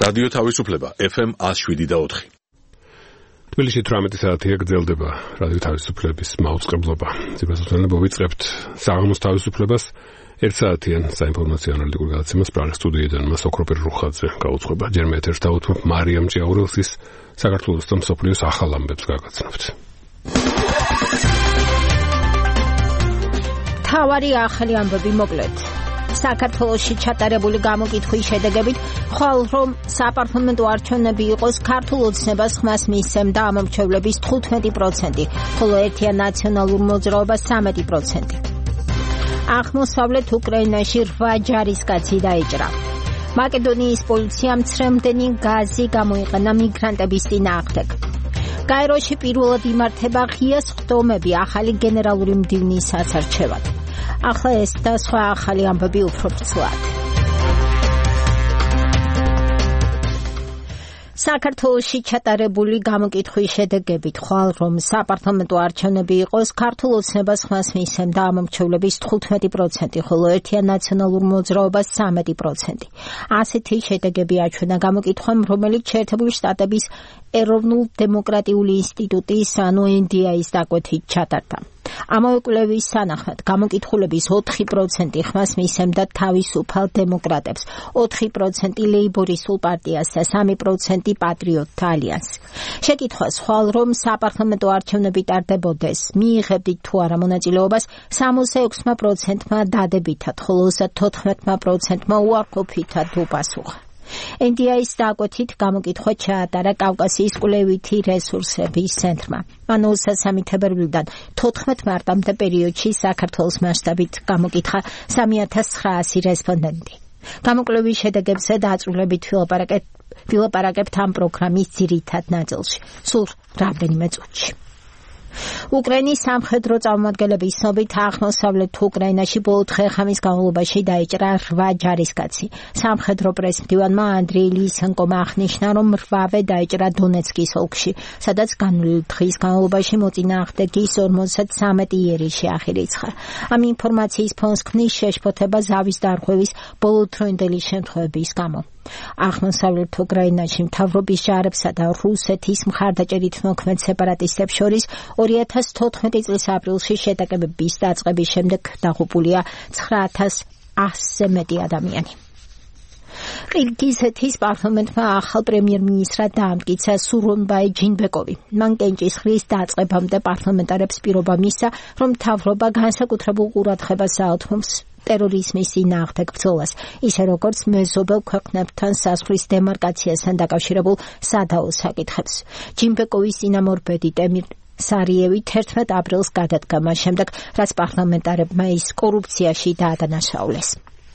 რადიო თავისუფლება FM 107.4. თბილისში 18 საათია გრძელდება რადიო თავისუფლების მაუწყებლობა. ძირფასობრივად მოვიწყებთ საღამოს თავისუფლებას. 1 საათიან საინფორმაციო ანალიტიკურ გადაცემას პრაღის სტუდიიდან მას ოქროპერ რუხაძე გაუძღვება. ჯერ მე ეთერს დავუთმობ მარიამ ჭიაურელსის საქართველოს და მსოფლიოს ახალ ამბებს გაგაცნობთ. თავარი ახალი ამბები მოკლედ. საქართველოში ჩატარებული გამოკითხვის შედეგებით ხვალ რომ საპარლამენტო არჩევნები იყოს ქართულ ოცნებას ხმას მისცემდა ამომრჩევლების 15%, ხოლო ერთიან ნაციონალურ მოძრაობას 13%. აღმოსავლეთ უკრაინაში 8 ჯარისკაცი დაიჭრა. მაკედონიის პოლიციამ ცრემლდენი გაზი გამოიყენა მიგრანტების წინააღმდეგ. გაეროში პირველად იმართება ღია სხდომები ახალი გენერალური მდივნის სასარჩევად. ახლა ეს და სხვა ახალი ამბები უფრო ფრთხილად. საქართველოში ჩატარებული გამოკითხვის შედეგებით ხვალ რომ საპარლამენტო არჩევნები იყოს ქართულ ოცნებას ხმას მისცემდა ამომრჩევლების 15%, ხოლო ერთიან ნაციონალურ მოძრაობას 13%. ასეთი შედეგები აჩვენა გამოკითხვამ, რომელიც შეერთებული შტატების ეროვნულ დემოკრატიული ინსტიტუტის ანუ NDI-ის დაკვეთით ჩატარდა. ამავე კვლევის თანახმად გამოკითხულების 4% ხმას მისცემდა თავისუფალ დემოკრატებს, 4% ლეიბორისტულ პარტიას და 3% პატრიოტთა ალიანსს. შეკითხვას ხვალ რომ საპარლამენტო არჩევნები ტარდებოდეს, მიიღებდით თუ არა მონაწილეობას 66%-მა დადებითად, ხოლო 34%-მა უარყოფითად უპასუხა. NDI-ის დაკვეთით გამოკითხვა ჩაატარა კავკასიის კვლევითი რესურსების ცენტრმა. მან 23 თებერვლიდან 14 მარტამდე პერიოდში საქართველოს მასშტაბით გამოკითხა 3900 რესპონდენტი. გამოკვლევის შედეგებზე დაწვრილებით ვილაპარაკებთ ამ პროგრამის ძირითად ნაწილში, სულ რამდენიმე წუთში. უკრაინის სამხედრო წარმომადგენლების ცნობით აღმოსავლეთ უკრაინაში ბოლო დღე-ღამის განმავლობაში დაიჭრა 8 ჯარისკაცი. სამხედრო პრესმდივანმა ანდრეი ლისენკომ აღნიშნა, რომ 8-ვე დაიჭრა დონეცკის ოლქში, სადაც განვლილი დღის განმავლობაში მოწინააღმდეგის 53 იერი შეახირიცხა. ამ ინფორმაციის ფონს ქმნის შეშფოთება ზავის დარღვევის ბოლოდროინდელი შემთხვევების გამო. აღმოსავლეთ უკრაინაში მთავრობის ჯარებსა და რუსეთის მხარდაჭერით მოქმედ სეპარატისტებს შორის 2014 წლის აპრილში შეტაკებების დაწყების შემდეგ დაღუპულია 9100-ზე მეტი ადამიანი. ყირგიზეთის პარლამენტმა ახალ პრემიერ-მინისტრად დაამტკიცა სურონბაი ჯინბეკოვი. მან კენჭისყრის დაწყებამდე პარლამენტარებს პირობა მისცა, რომ მთავრობა განსაკუთრებულ ყურადღებას აუთმობს ტერორიზმის წინააღმდეგ ბრძოლას, ისე როგორც მეზობელ ქვეყნებთან საზღვრის დემარკაციასთან დაკავშირებულ სადაო საკითხებს. ჯინბეკოვის წინამორბედი ტემირ სარიევი 11 აპრილს გადადგა მას შემდეგ, რაც პარლამენტარებმა ის კორუფციაში დაადანაშაულეს.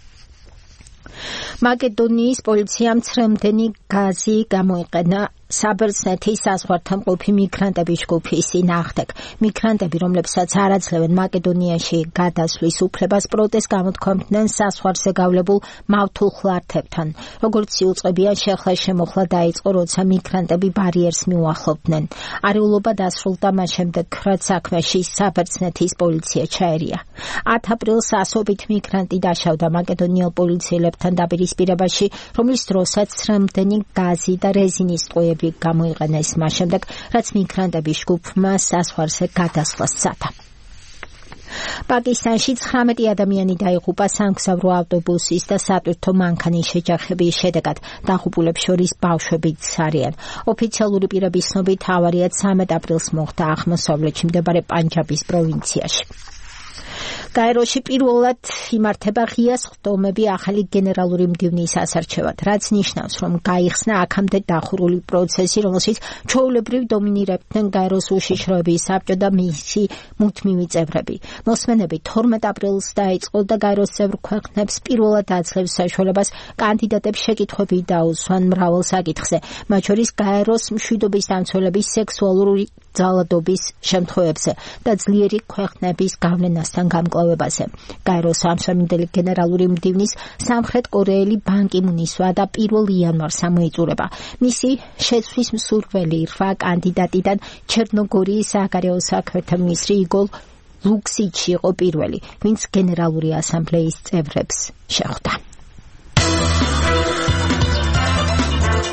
მაკედონიის პოლიციამ ცრემლდენი გაზი გამოიყენა საბერძნეთის საზღვართან მყოფი მიგრანტების ჯგუფის წინააღმდეგ. მიგრანტები, რომლებსაც არ აძლევენ მაკედონიაში გადასვლის უფლებას, პროტესტს გამოთქვამდნენ საზღვარზე გავლებულ მავთულ ხლართებთან. როგორც იუწყებიან, შეხლა-შემოხლა დაიწყო, როცა მიგრანტები ბარიერს მიუახლოვდნენ. არეულობა დასრულდა მას შემდეგ, რაც საქმეში საბერძნეთის პოლიცია ჩაერია. 10 აპრილს ასობით მიგრანტი დაშავდა მაკედონიელ პოლიციელებთან დაპირისპირებაში, რომლის დროსაც ცრემლდენი გაზი და რეზინის ტყვეები გამოიყენეს მას შემდეგ, რაც მიგრანტების ჯგუფმა საზღვარზე გადასვლას სცადა. პაკისტანში 19 ადამიანი დაიღუპა სამგზავრო ავტობუსის და სატვირთო მანქანის შეჯახების შედეგად. დაღუპულებს შორის ბავშვებიც არიან. ოფიციალური პირების ცნობით ავარია 13 აპრილს მოხდა აღმოსავლეთში მდებარე პანჯაბის პროვინციაში. გაეროში პირველად იმართება ღია სხდომები ახალი გენერალური მდივნის სასარჩევად, რაც ნიშნავს, რომ გაიხსნა აქამდე დახურული პროცესი, რომელშიც ჩვეულებრივ დომინირებდნენ გაეროს უშიშროების საბჭო და მისი მუდმივი წევრები. მოსმენები 12 აპრილს დაიწყო და გაეროს წევრ ქვეყნებს პირველად აძლევს საშუალებას კანდიდატებს შეკითხვები დაუსვან მრავალ საკითხზე, მათ შორის გაეროს მშვიდობის დამცველების სექსუალური ძალადობის შემთხვევებზე და ძლიერი ქვეყნების გავლენასთან გამკლავებაზე. გაეროს ამჟამინდელი გენერალური მდივნის სამხრეთ კორეელი ბან კი მუნის ვადა 1 იანვარს ამოიწურება. მისი შეცვლის მსურველი 8 კანდიდატიდან ჩერნოგორიის საგარეო საქმეთა მინისტრი იგორ ლუქსიჩი იყო პირველი, ვინც გენერალური ასამბლეის წევრებს შეხვდა.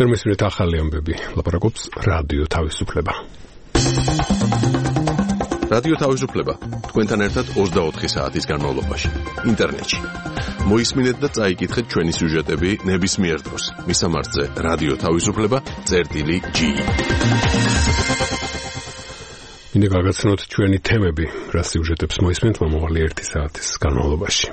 მესმენთ ახალი ამბები, ლაპარაკობს რადიო თავისუფლება. რადიო თავისუფლება თქვენთან ერთად 24 საათის განმავლობაში ინტერნეტში. მოისმინეთ და წაიკითხეთ ჩვენი სიუჟეტები ნებისმიერ დროს. მისამართზე რადიო თავისუფლება.ge. მინდა გაგაცნოთ ჩვენი თემები, რა სიუჟეტებს მოისმენთ მომავალი 1 საათის განმავლობაში.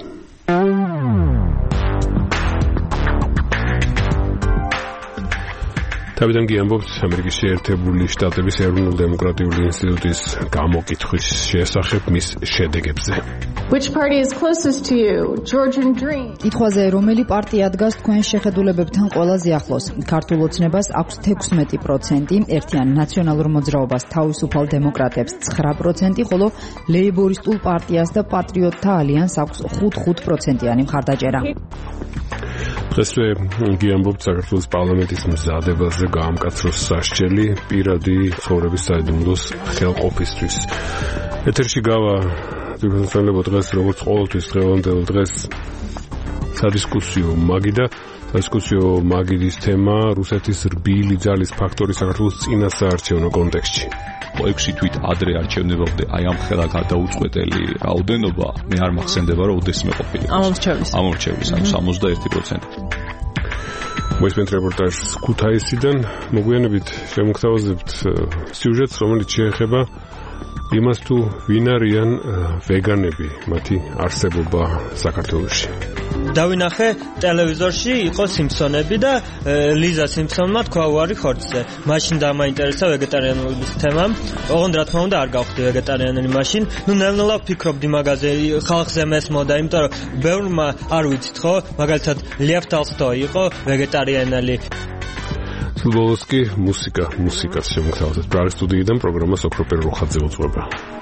თავიდან გიამბობთ ამერიკის შეერთებული შტატების ეროვნულ დემოკრატიული ინსტიტუტის გამოკითხვის შესახებ მის შედეგებზე. Which party is closest to you? Georgian Dream. კითხვაზე რომელი პარტია დგას თქვენ შეხედულებებთან ყველაზე ახლოს? ქართულ ოცნებას აქვს 16%, ერთიან ნაციონალურ მოძრაობას თავისუფალ დემოკრატებს 9%, ხოლო ლეიბორისტულ პარტიას და პატრიოტთა ალიანსს აქვს 5%-იანი მხარდაჭერა. დღესვე გიამბობთ საქართველოს პარლამენტის მზადებაზე გაამკაცროს სასჯელი პირადი ცხოვრების საიდუმლოს ხელყოფისთვის. ეთერში გავა ძირითადად დღეს როგორც ყოველთვის დღევანდელ დღეს სადისკუსიო მაგი და სადისკუსიო მაგიდის თემა რუსეთის რბილი ძალის ფაქტორი საქართველოს წინასაარჩევნო კონტექსტში. 6 თვით ადრე არჩევნებამდე აი ამ ხელა გადაუწყვეტელი რაოდენობა მე არ მახსენდება რომ ოდესმე ყოფილიყო. ამორჩევის 61%. მოისმენთ რეპორტაჟს ქუთაისიდან, მოგვიანებით შემოგთავაზებთ სიუჟეტს, რომელიც შეეხება იმას თუ ვინ არიან ვეგანები, მათი არსებობა საქართველოში. დავინახე ტელევიზორში იყო სიმფსონები და ლიზა სიმფსონმა თქვა უარი ხორცზე. მაშინ დამაინტერესა ვეგეტარიანობის თემა. ოღონდ რა თქმა უნდა არ გავხდი ვეგეტარიანელი მაშინ. ნელ-ნელა ვფიქრობდი მაგაზე, ხალხზე მესმოდა, იმიტომ რომ ბევრმა არ ვიცით ხო, მაგალითად ლევ ტოლსტოი იყო ვეგეტარიანელი. სულბოლოსკი მუსიკას შემოგთავაზეთ პრაღის სტუდიიდან პროგრამას ოქროპერ როხაძე უძღვება.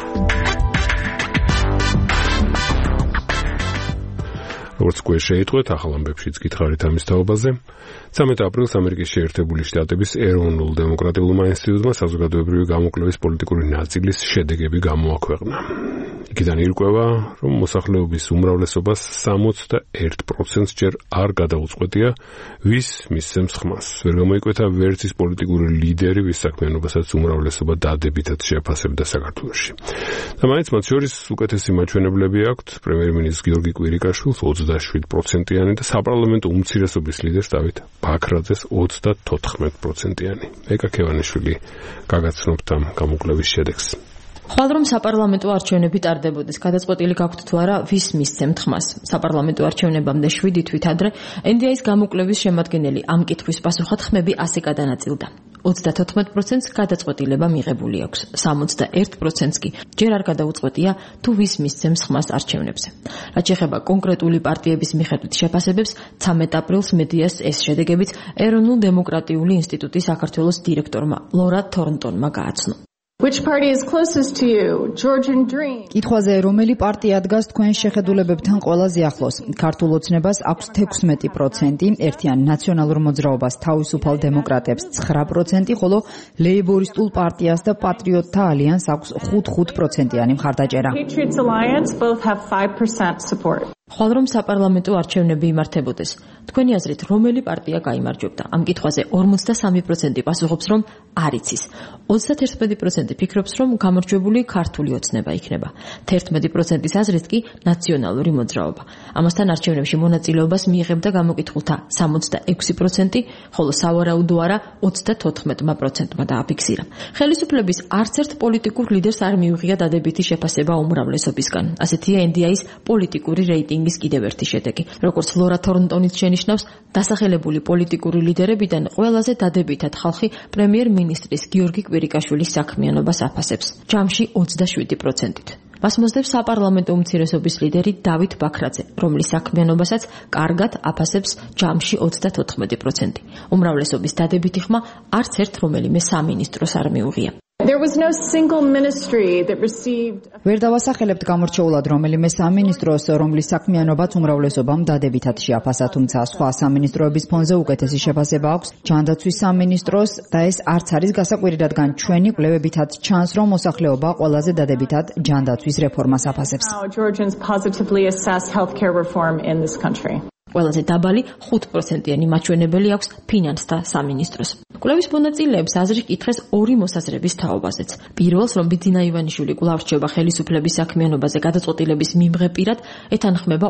როგორც უკვე შეიტყვეთ, ახალ ამბებშიც გითხარით ამის თაობაზე. 13 აპრილს ამერიკის შეერთებული შტატების ეროვნულ დემოკრატიულმა ინსტიტუტმა საზოგადოებრივი გამოკვლევის პოლიტიკური ნაწილის შედეგები გამოაქვეყნა. იქიდან ირკვევა, რომ მოსახლეობის უმრავლესობას 61%-ს ჯერ არ გადაუწყვეტია, ვის მისცემს ხმას. ვერ გამოიკვეთა ვერც ის პოლიტიკური ლიდერი, ვის საქმიანობასაც უმრავლესობა დადებითად შეაფასებდა საქართველოში. და მაინც მათ შორის უკეთესი მაჩვენებლები აქვთ პრემიერ-მინისტრ გიორგი კვირიკაშვილს 27%-იანი და საპარლამენტო უმცირესობის ლიდერს დავით ბაქრაძეს 34%-იანი. ეკა ქევანიშვილი გაგაცნობთ ამ გამოკვლევის შედეგს. ხვალ რომ საპარლამენტო არჩევნები ტარდებოდეს, გადაწყვეტილი გაქვთ თუ არა ვის მისცემთ ხმას. საპარლამენტო არჩევნებამდე 7 თვით ადრე NDI-ის გამოკვლევის შემადგენელი ამ კითხვის პასუხად ხმები ასე გადანაწილდა. 34%-ს გადაწყვეტილება მიღებული აქვს, 61%-ს კი ჯერ არ გადაუწყვეტია თუ ვის მისცემს ხმას არჩევნებზე. რაც შეეხება კონკრეტული პარტიების მიხედვით შეფასებებს, 13 აპრილს მედიას ეს შედეგებიც ეროვნულ დემოკრატიული ინსტიტუტის საქართველოს დირექტორმა ლორა თორნტონმა გააცნო. Which party is closest to you? Georgian Dream. კითხვაზე რომელი პარტია დგას თქვენ შეხედულებებთან ყველაზე ახლოს? ქართულ ოცნებას აქვს 16%, ერთიან ნაციონალურ მოძრაობას თავისუფალ დემოკრატებს 9%, ხოლო ლეიბორისტულ პარტიას და პატრიოტთა ალიანსს აქვს 5%-იანი მხარდაჭერა. Patriots Alliance both have 5% support. ხვალ რომ საპარლამენტო არჩევნები იმართებოდეს, თქვენი აზრით რომელი პარტია გაიმარჯვებდა? ამ კითხვაზე 53% პასუხობს, რომ არ იცის. 31% ფიქრობს, რომ გამარჯვებული ქართული ოცნება იქნება. 11%-ის აზრით კი ნაციონალური მოძრაობა. ამასთან არჩევნებში მონაწილეობას მიიღებდა გამოკითხულთა 66%, ხოლო სავარაუდო არა 34%-მა დააფიქსირა. ხელისუფლების არც ერთ პოლიტიკურ ლიდერს არ მიუღია დადებითი შეფასება უმრავლესობისგან. ასეთია NDI-ის პოლიტიკური რეიტინგის კიდევ ერთი შედეგი. როგორც ლორა თორნტონიც შენიშნავს, დასახელებული პოლიტიკური ლიდერებიდან ყველაზე დადებითად ხალხი პრემიერ-მინისტრის გიორგი კვირიკაშვილის საქმიანობას აფასებს, ჯამში 27%-ით. მას მოსდევს საპარლამენტო უმცირესობის ლიდერი დავით ბაქრაძე, რომლის საქმიანობასაც კარგად აფასებს ჯამში 34%. უმრავლესობის დადებითი ხმა არც ერთ რომელიმე სამინისტროს არ მიუღია. There was no single ministry that received. ვერ დავასახელებთ გამორჩეულად რომელიმე სამინისტროს, რომლის საქმიანობაც უმრავლესობამ დადებითად შეაფასა, თუმცა სხვა სამინისტროების ფონზე უკეთესი შეფასება აქვს ჯანდაცვის სამინისტროს და ეს არც არის გასაკვირი, რადგან ჩვენი კვლევებითაც ჩანს, რომ მოსახლეობა ყველაზე დადებითად ჯანდაცვის რეფორმას აფასებს. How Georgians positively assess healthcare reform in this country. ყველაზე დაბალი 5%-იანი მაჩვენებელი აქვს ფინანსთა სამინისტროს. კვლევის მონაწილეებს აზრი კითხეს ორი მოსაზრების თაობაზეც. პირველს, რომ ბიძინა ივანიშვილი კვლავ რჩება ხელისუფლების საქმიანობაზე გადაწყვეტილების მიმღებირად, ეთანხმება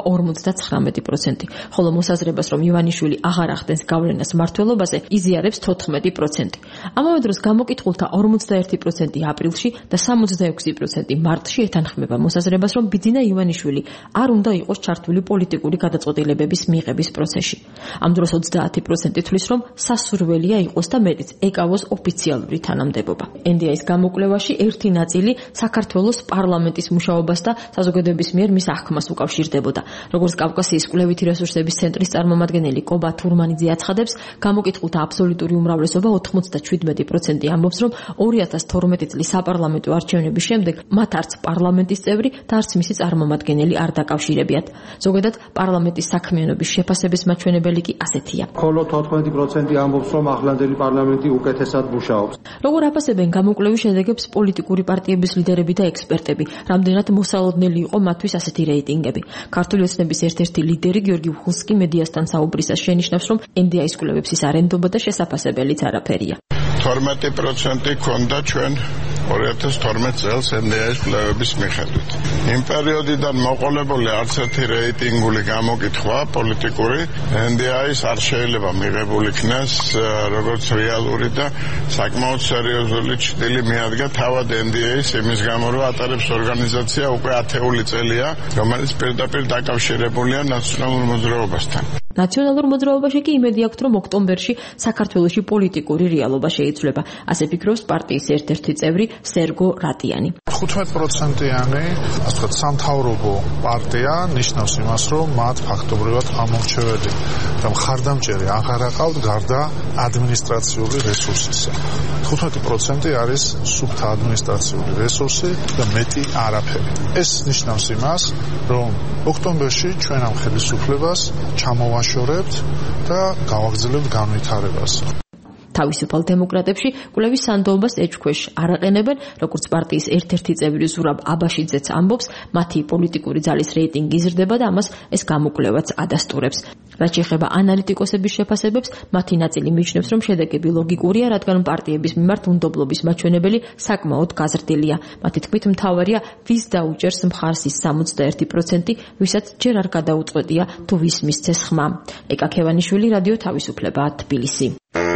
59%, ხოლო მოსაზრებას, რომ ივანიშვილი აღარ ახდენს გავლენას მმართველობაზე, იზიარებს 14%. ამავე დროს გამოკითხულთა 41% aprilში და 66% მარტში ეთანხმება მოსაზრებას, რომ ბიძინა ივანიშვილი არ უნდა იყოს ჩართული პოლიტიკური გადაწყვეტილებების მიღების პროცესში. ამ დროს 30% თვლის, რომ სასურველია იყოს და მეტიც ეკავოს ოფიციალური თანამდებობა. NDI-ის გამოკვლევაში ერთი ნაწილი საქართველოს პარლამენტის მუშაობას და საზოგადოების მიერ მის აღქმას უკავშირდებოდა. როგორც კავკასიის კვლევითი რესურსების ცენტრის წარმომადგენელი კობა თურმანიძე აცხადებს, გამოკითხულთა აბსოლუტური უმრავლესობა 97% ამბობს, რომ 2012 წლის საპარლამენტო არჩევნების შემდეგ მათ არც პარლამენტის წევრი და არც მისი წარმომადგენელი არ დაკავშირებიათ. ზოგადად პარლამენტის საქმიანობის შეფასების მაჩვენებელი კი ასეთია. მხოლოდ 14% ამბობს, რომ ახლანდელი პარლამენტი უკეთესად მუშაობს. როგორ აფასებენ გამოკვლევის შედეგებს პოლიტიკური პარტიების ლიდერები და ექსპერტები, რამდენად მოსალოდნელი იყო მათთვის ასეთი რეიტინგები. ქართული ოცნების ერთ-ერთი ლიდერი გიორგი ვხუსკი მედიასთან საუბრისას შენიშნავს, რომ NDI-ის კვლევებს ის არ ენდობა და შესაფასებელიც არაფერია. 12% ქონდა ჩვენ 2012 წელს NDI-ის კვლევების მიხედვით. იმ პერიოდიდან მოყოლებული არც ერთი რეიტინგული გამოკითხვა პოლიტიკური NDI-ის არ შეიძლება მიღებული იქნას როგორც რეალური და საკმაოდ სერიოზული ჩრდილი მიადგა თავად NDI-ის იმის გამო, რომ ატარებს ორგანიზაცია უკვე 10 წელია, რომელიც პირდაპირ დაკავშირებულია ნაციონალურ მოძრაობასთან. ნაციონალურ მოძრაობაში კი იმედი აქვს, რომ ოქტომბერში საქართველოში პოლიტიკური რეალობა შეიცვლება. ასე ფიქრობს პარტიის ერთ-ერთი წევრი სერგო რატიანი. 15%-იანი, ასე ვთქვათ, სამთავრობო პარტია ნიშნავს იმას, რომ მათ ფაქტობრივად ამორჩეველი და მხარდამჭერი აღარ აყავთ გარდა ადმინისტრაციული რესურსისა. 15% არის სუფთა ადმინისტრაციული რესურსი და მეტი არაფერი. ეს ნიშნავს იმას, რომ ოქტომბერში ჩვენ ამ ხელისუფლებას ჩამოვაშორებთ და გავაგრძელებთ განვითარებას. თავისუფალ დემოკრატებში კვლევის სანდოობას ეჭქვეშ არ აყენებენ, როგორც პარტიის ერთ-ერთი წევრი ზურაბ აბაშიძეც ამბობს, მათი პოლიტიკური ძალის რეიტინგი იზრდება და ამას ეს გამოკვლევაც ადასტურებს. რაც შეეხება ანალიტიკოსების შეფასებებს, მათი ნაწილი მიიჩნევს, რომ შედეგები ლოგიკურია, რადგან პარტიების მიმართ უნდობლობის მაჩვენებელი საკმაოდ გაზრდილია. მათი თქმით, მთავარია ვის დაუჭერს მხარს ის 61%, ვისაც ჯერ არ გადაუწყვეტია თუ ვის მისცეს ხმა. ეკა ქევანიშვილი, რადიო თავისუფლება, თბილისი.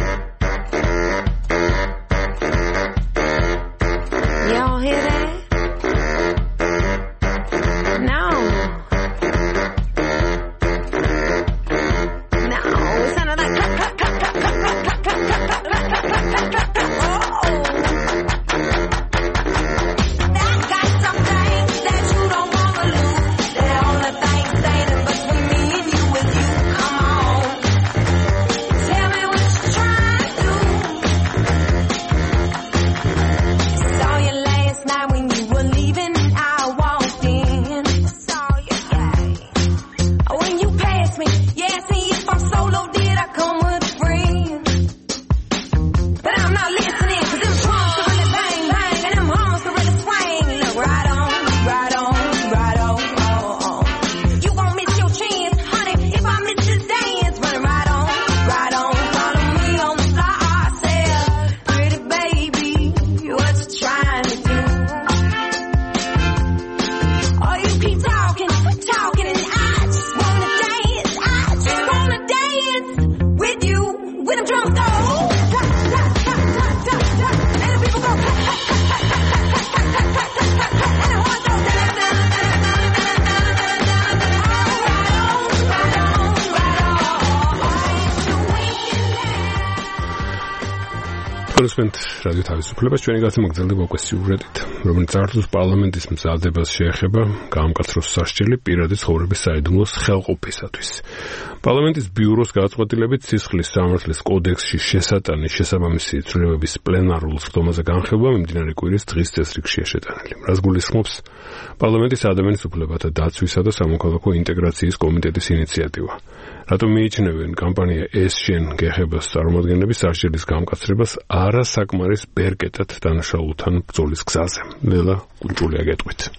რადიო თავისუფლებას ჩვენი გაცემა გრძელდება უკვე სიუჟეტით, რომელიც წარსულს პარლამენტის მზადებას შეეხება გაამკაცროს სასჯელი პირადი ცხოვრების საიდუმლოს ხელყოფისათვის. პარლამენტის ბიუროს გადაწყვეტილებით სისხლის სამართლის კოდექსში შესატანის შესაბამისი ცვლილებების პლენარულ სხდომაზე განხილვა მიმდინარე კვირის დღის წესრიგშია შეტანილი. რაც გულისხმობს პარლამენტის ადამიანის უფლებათა დაცვისა და სამოქალაქო ინტეგრაციის კომიტეტის ინიციატივა. რატომ მიიჩნევენ კამპანია ეს შენ გეხებას წარმომადგენლების სასჯელის გამკაცრებას არასაკმარის ბერკეტად დანაშაულთან ბრძოლის გზაზე. ლელა კუნჭულია გეტყვით.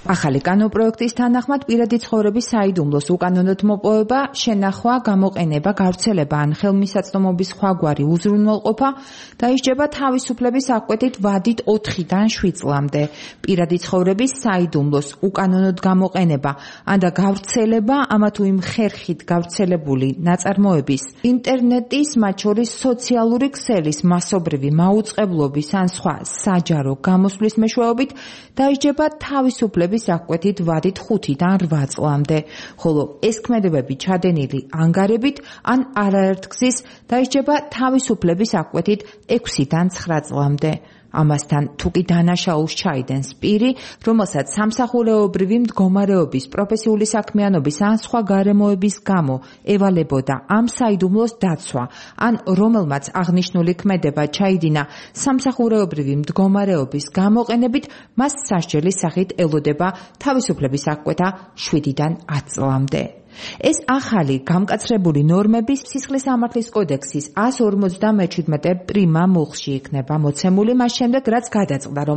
ახალი კანონპროექტის თანახმად პირადი ცხოვრების საიდუმლოს უკანონოდ მოპოვება, შენახვა, გამოყენება, გავრცელება ან ხელმისაწვდომობის სხვაგვარი უზრუნველყოფა დაისჯება თავისუფლების აღკვეთით ვადით 4-დან 7 წლამდე. პირადი ცხოვრების საიდუმლოს უკანონოდ გამოყენება ან და გავრცელება ამა თუ იმ ხერხით გავრცელებული ნაწარმოების, ინტერნეტის, მათ შორის სოციალური ქსელის მასობრივი მაუწყებლობის ან სხვა საჯარო გამოსვლის მეშვეობით დაისჯება თავისუფლების აღკვეთით ვადით 5-დან 8 წლამდე, ხოლო ეს ქმედებები ჩადენილი ანგარებით ან არაერთგზის დაისჯება თავისუფლების აღკვეთით 6-დან 9 წლამდე. ამასთან თუ კი დანაშაულს ჩაიდენს პირი, რომელსაც სამსახურეობრივი მდგომარეობის, პროფესიული საქმიანობის ან სხვა გარემოების გამო ევალებოდა ამ საიდუმლოს დაცვა, ან რომელმაც აღნიშნული ქმედება ჩაიდინა სამსახურეობრივი მდგომარეობის გამოყენებით, მას სასჯელის სახით ელოდება თავისუფლების აღკვეთა 7-დან 10 წლამდე. ეს ახალი გამკაცრებული ნორმები სისხლის სამართლის კოდექსის 157 პრიმა მუხლში იქნება მოცემული მას შემდეგ, რაც გადაწყდა, რომ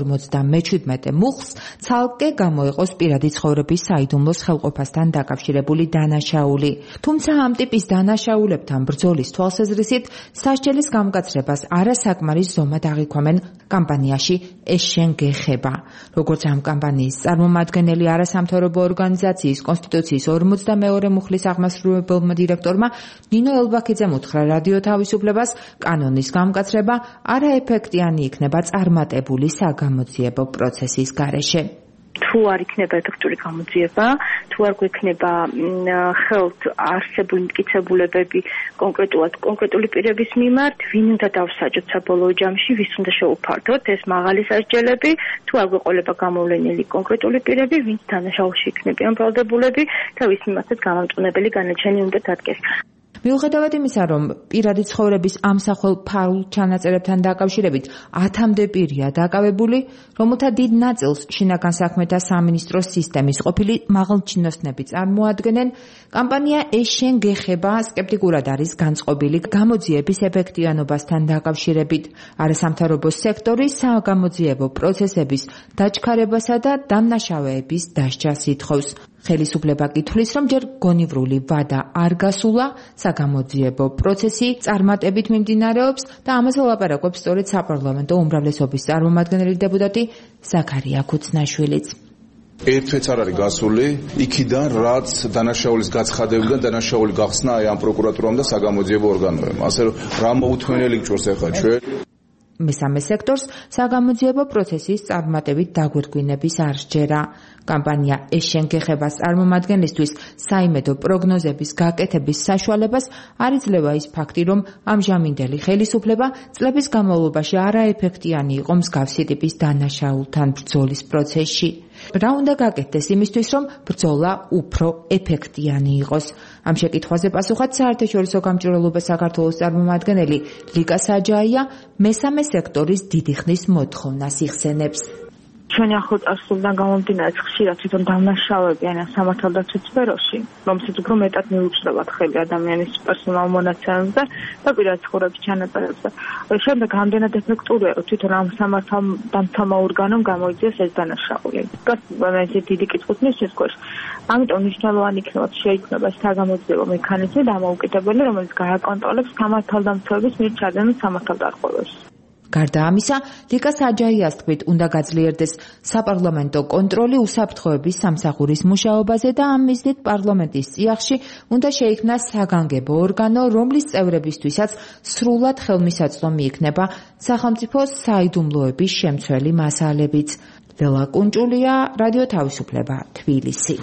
157 მუხლს ცალკე გამოიყოს პირადი ცხოვრების საიდუმლოს ხელყოფასთან დაკავშირებული დანაშაული. თუმცა ამ ტიპის დანაშაულებთან ბრძოლის თვალსაზრისით სასჯელის გამკაცრებას არასაკმარის ზომად აღიქვამენ კამპანიაში ეს შენ გეხება. როგორც ამ კამპანიის წარმომადგენელი არასამთავრობო ორგანიზაციის კონსტიტუციის 42 მუხლის აღმასრულებელმა დირექტორმა ნინო ელბაქიძემ უთხრა რადიო თავისუფლებას, კანონის გამკაცრება არაეფექტიანი იქნება წარმატებული საგამოძიებო პროცესის გარეშე. თუ არ იქნება ეფექტური გამოძიება, თუ არ გვექნება ხელთ არსებული მტკიცებულებები კონკრეტული პირების მიმართ, ვინ უნდა დავსაჯოთ საბოლოო ჯამში, ვის უნდა შეუფარდოთ ეს მაღალი სასჯელები, თუ არ გვეყოლება გამოვლენილი კონკრეტული პირები, ვინც დანაშაულში იქნებიან ბრალდებულები და ვის მიმართაც გამამტყუნებელი განაჩენი უნდა დადგეს. მიუხედავად იმისა, რომ პირადი ცხოვრების ამსახველ ფაულ ჩანაწერებთან დაკავშირებით 10-მდე პირია დაკავებული, რომელთა დიდ ნაწილს შინაგან საქმეთა სამინისტროს სისტემის ყოფილი მაღალჩინოსნები წარმოადგენენ, კამპანია ეს შენ გეხება სკეპტიკურად არის განწყობილი გამოძიების ეფექტიანობასთან დაკავშირებით, არასამთავრობო სექტორის საგამოძიებო პროცესების დაჩქარებასა და დამნაშავეების დასჯას ითხოვს. ხელისუფლება კითხვის, რომ ჯერ გონივრული ვადა არ გასულა, საგამოძიებო პროცესი წარმატებით მიმდინარეობს და ამაზე ლაპარაკობს სწორედ საპარლამენტო უმრავლესობის წარმომადგენელი დეპუტატი ზაქარია ქუცნაშვილიც. ერთვეც არ არის გასული, იქიდან რაც დანაშაულის გაცხადებიდან დანაშაული გახსნა აი ამ პროკურატურამ და საგამოძიებო ორგანოებმა. ასე რომ რა მოუთმენელი გჭირს ახლა ჩვენ? მესამე სექტორს საგამოძიებო პროცესის წარმატებით დაგვირგვინების არ სჯერა. კამპანია ეს შენ გეხებას წარმომადგენლისთვის საიმედო პროგნოზების გაკეთების საშუალებას არ იძლევა ის ფაქტი, რომ ამჟამინდელი ხელისუფლება წლების განმავლობაში არაეფექტიანი იყო მსგავსი ტიპის დანაშაულთან ბრძოლის პროცესში. რა უნდა გაკეთდეს იმისთვის, რომ ბრძოლა უფრო ეფექტიანი იყოს? ამ შეკითხვაზე პასუხად საერთაშორისო გამჭვირვალობა საქართველოს წარმომადგენელი ლიკა საჯაია მესამე სექტორის დიდი ხნის მოთხოვნას იხსენებს. ჩვენი ახლოწარსულიდან გამომდინარე ხშირად თვითონ დამნაშავეები ან სამართალდაცვის სფეროში, რომელსაც უფრო მეტად მიუწევათ ხელი ადამიანის პერსონალ მონაცემებზე და პირად ცხოვრების ჩანაწერებზე. შემდეგ ამდენად ეფექტურია, რომ თვითონ ამ სამართალდამცავმა ორგანომ გამოიძიეს ეს დანაშაული. ეს დიდი კითხვით მისცეს ქვეშ. ამიტომ მნიშვნელოვანი იქნება შეიქმნება საგამოძიებო მექანიზმი დამოუკიდებელი, რომელიც გააკონტროლებს სამართალდამცავების მიერ ჩადენილ სამართალდარღვევებს. გარდა ამისა, ლიკა საჯაიას თქმით, უნდა გაძლიერდეს საპარლამენტო კონტროლი უსაფრთხოების სამსახურის მუშაობაზე და ამ მიზნით პარლამენტის წიაღში უნდა შეიქმნას საგანგებო ორგანო, რომლის წევრებისთვისაც სრულად ხელმისაწვდომი იქნება სახელმწიფოს საიდუმლოების შემცველი მასალებიც. ლელა კუნჭულია, რადიო თავისუფლება, თბილისი.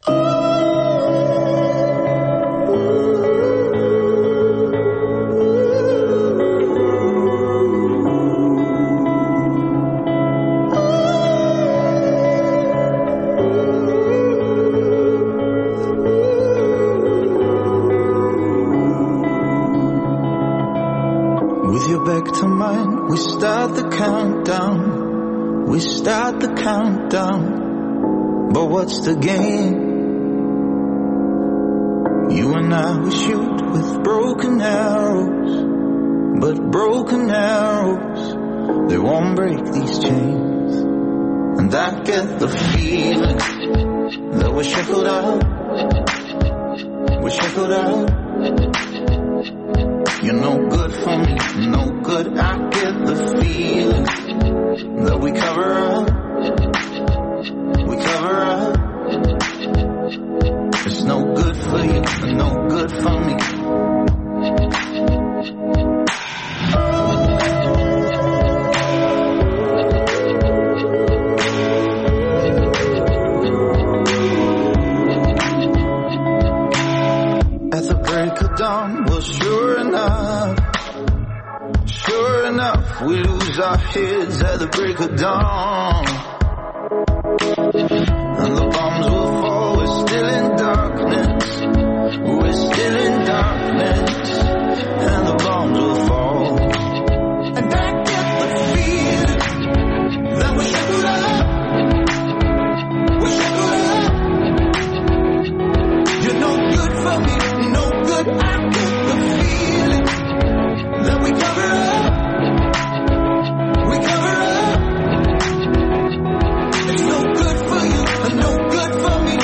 We start the countdown, but what's the gain? You and I will shoot with broken arrows, but broken arrows, they won't break these chains. And I get the feeling that we're shackled out. We're shackled out. You're no good for me, no good. I get the feeling that we cover up. We cover up. It's no good for you, no good for me. At the break of dawn, well, sure enough, we lose our heads at the break of dawn. And the bombs will fall, we're still in darkness. We're still in darkness. And the bombs will fall. And I get the feeling that we're shackled up. We're shackled up. You're no good for me, no good. I get the feeling that we cover up. We cover up. It's no good for you, and no good for me.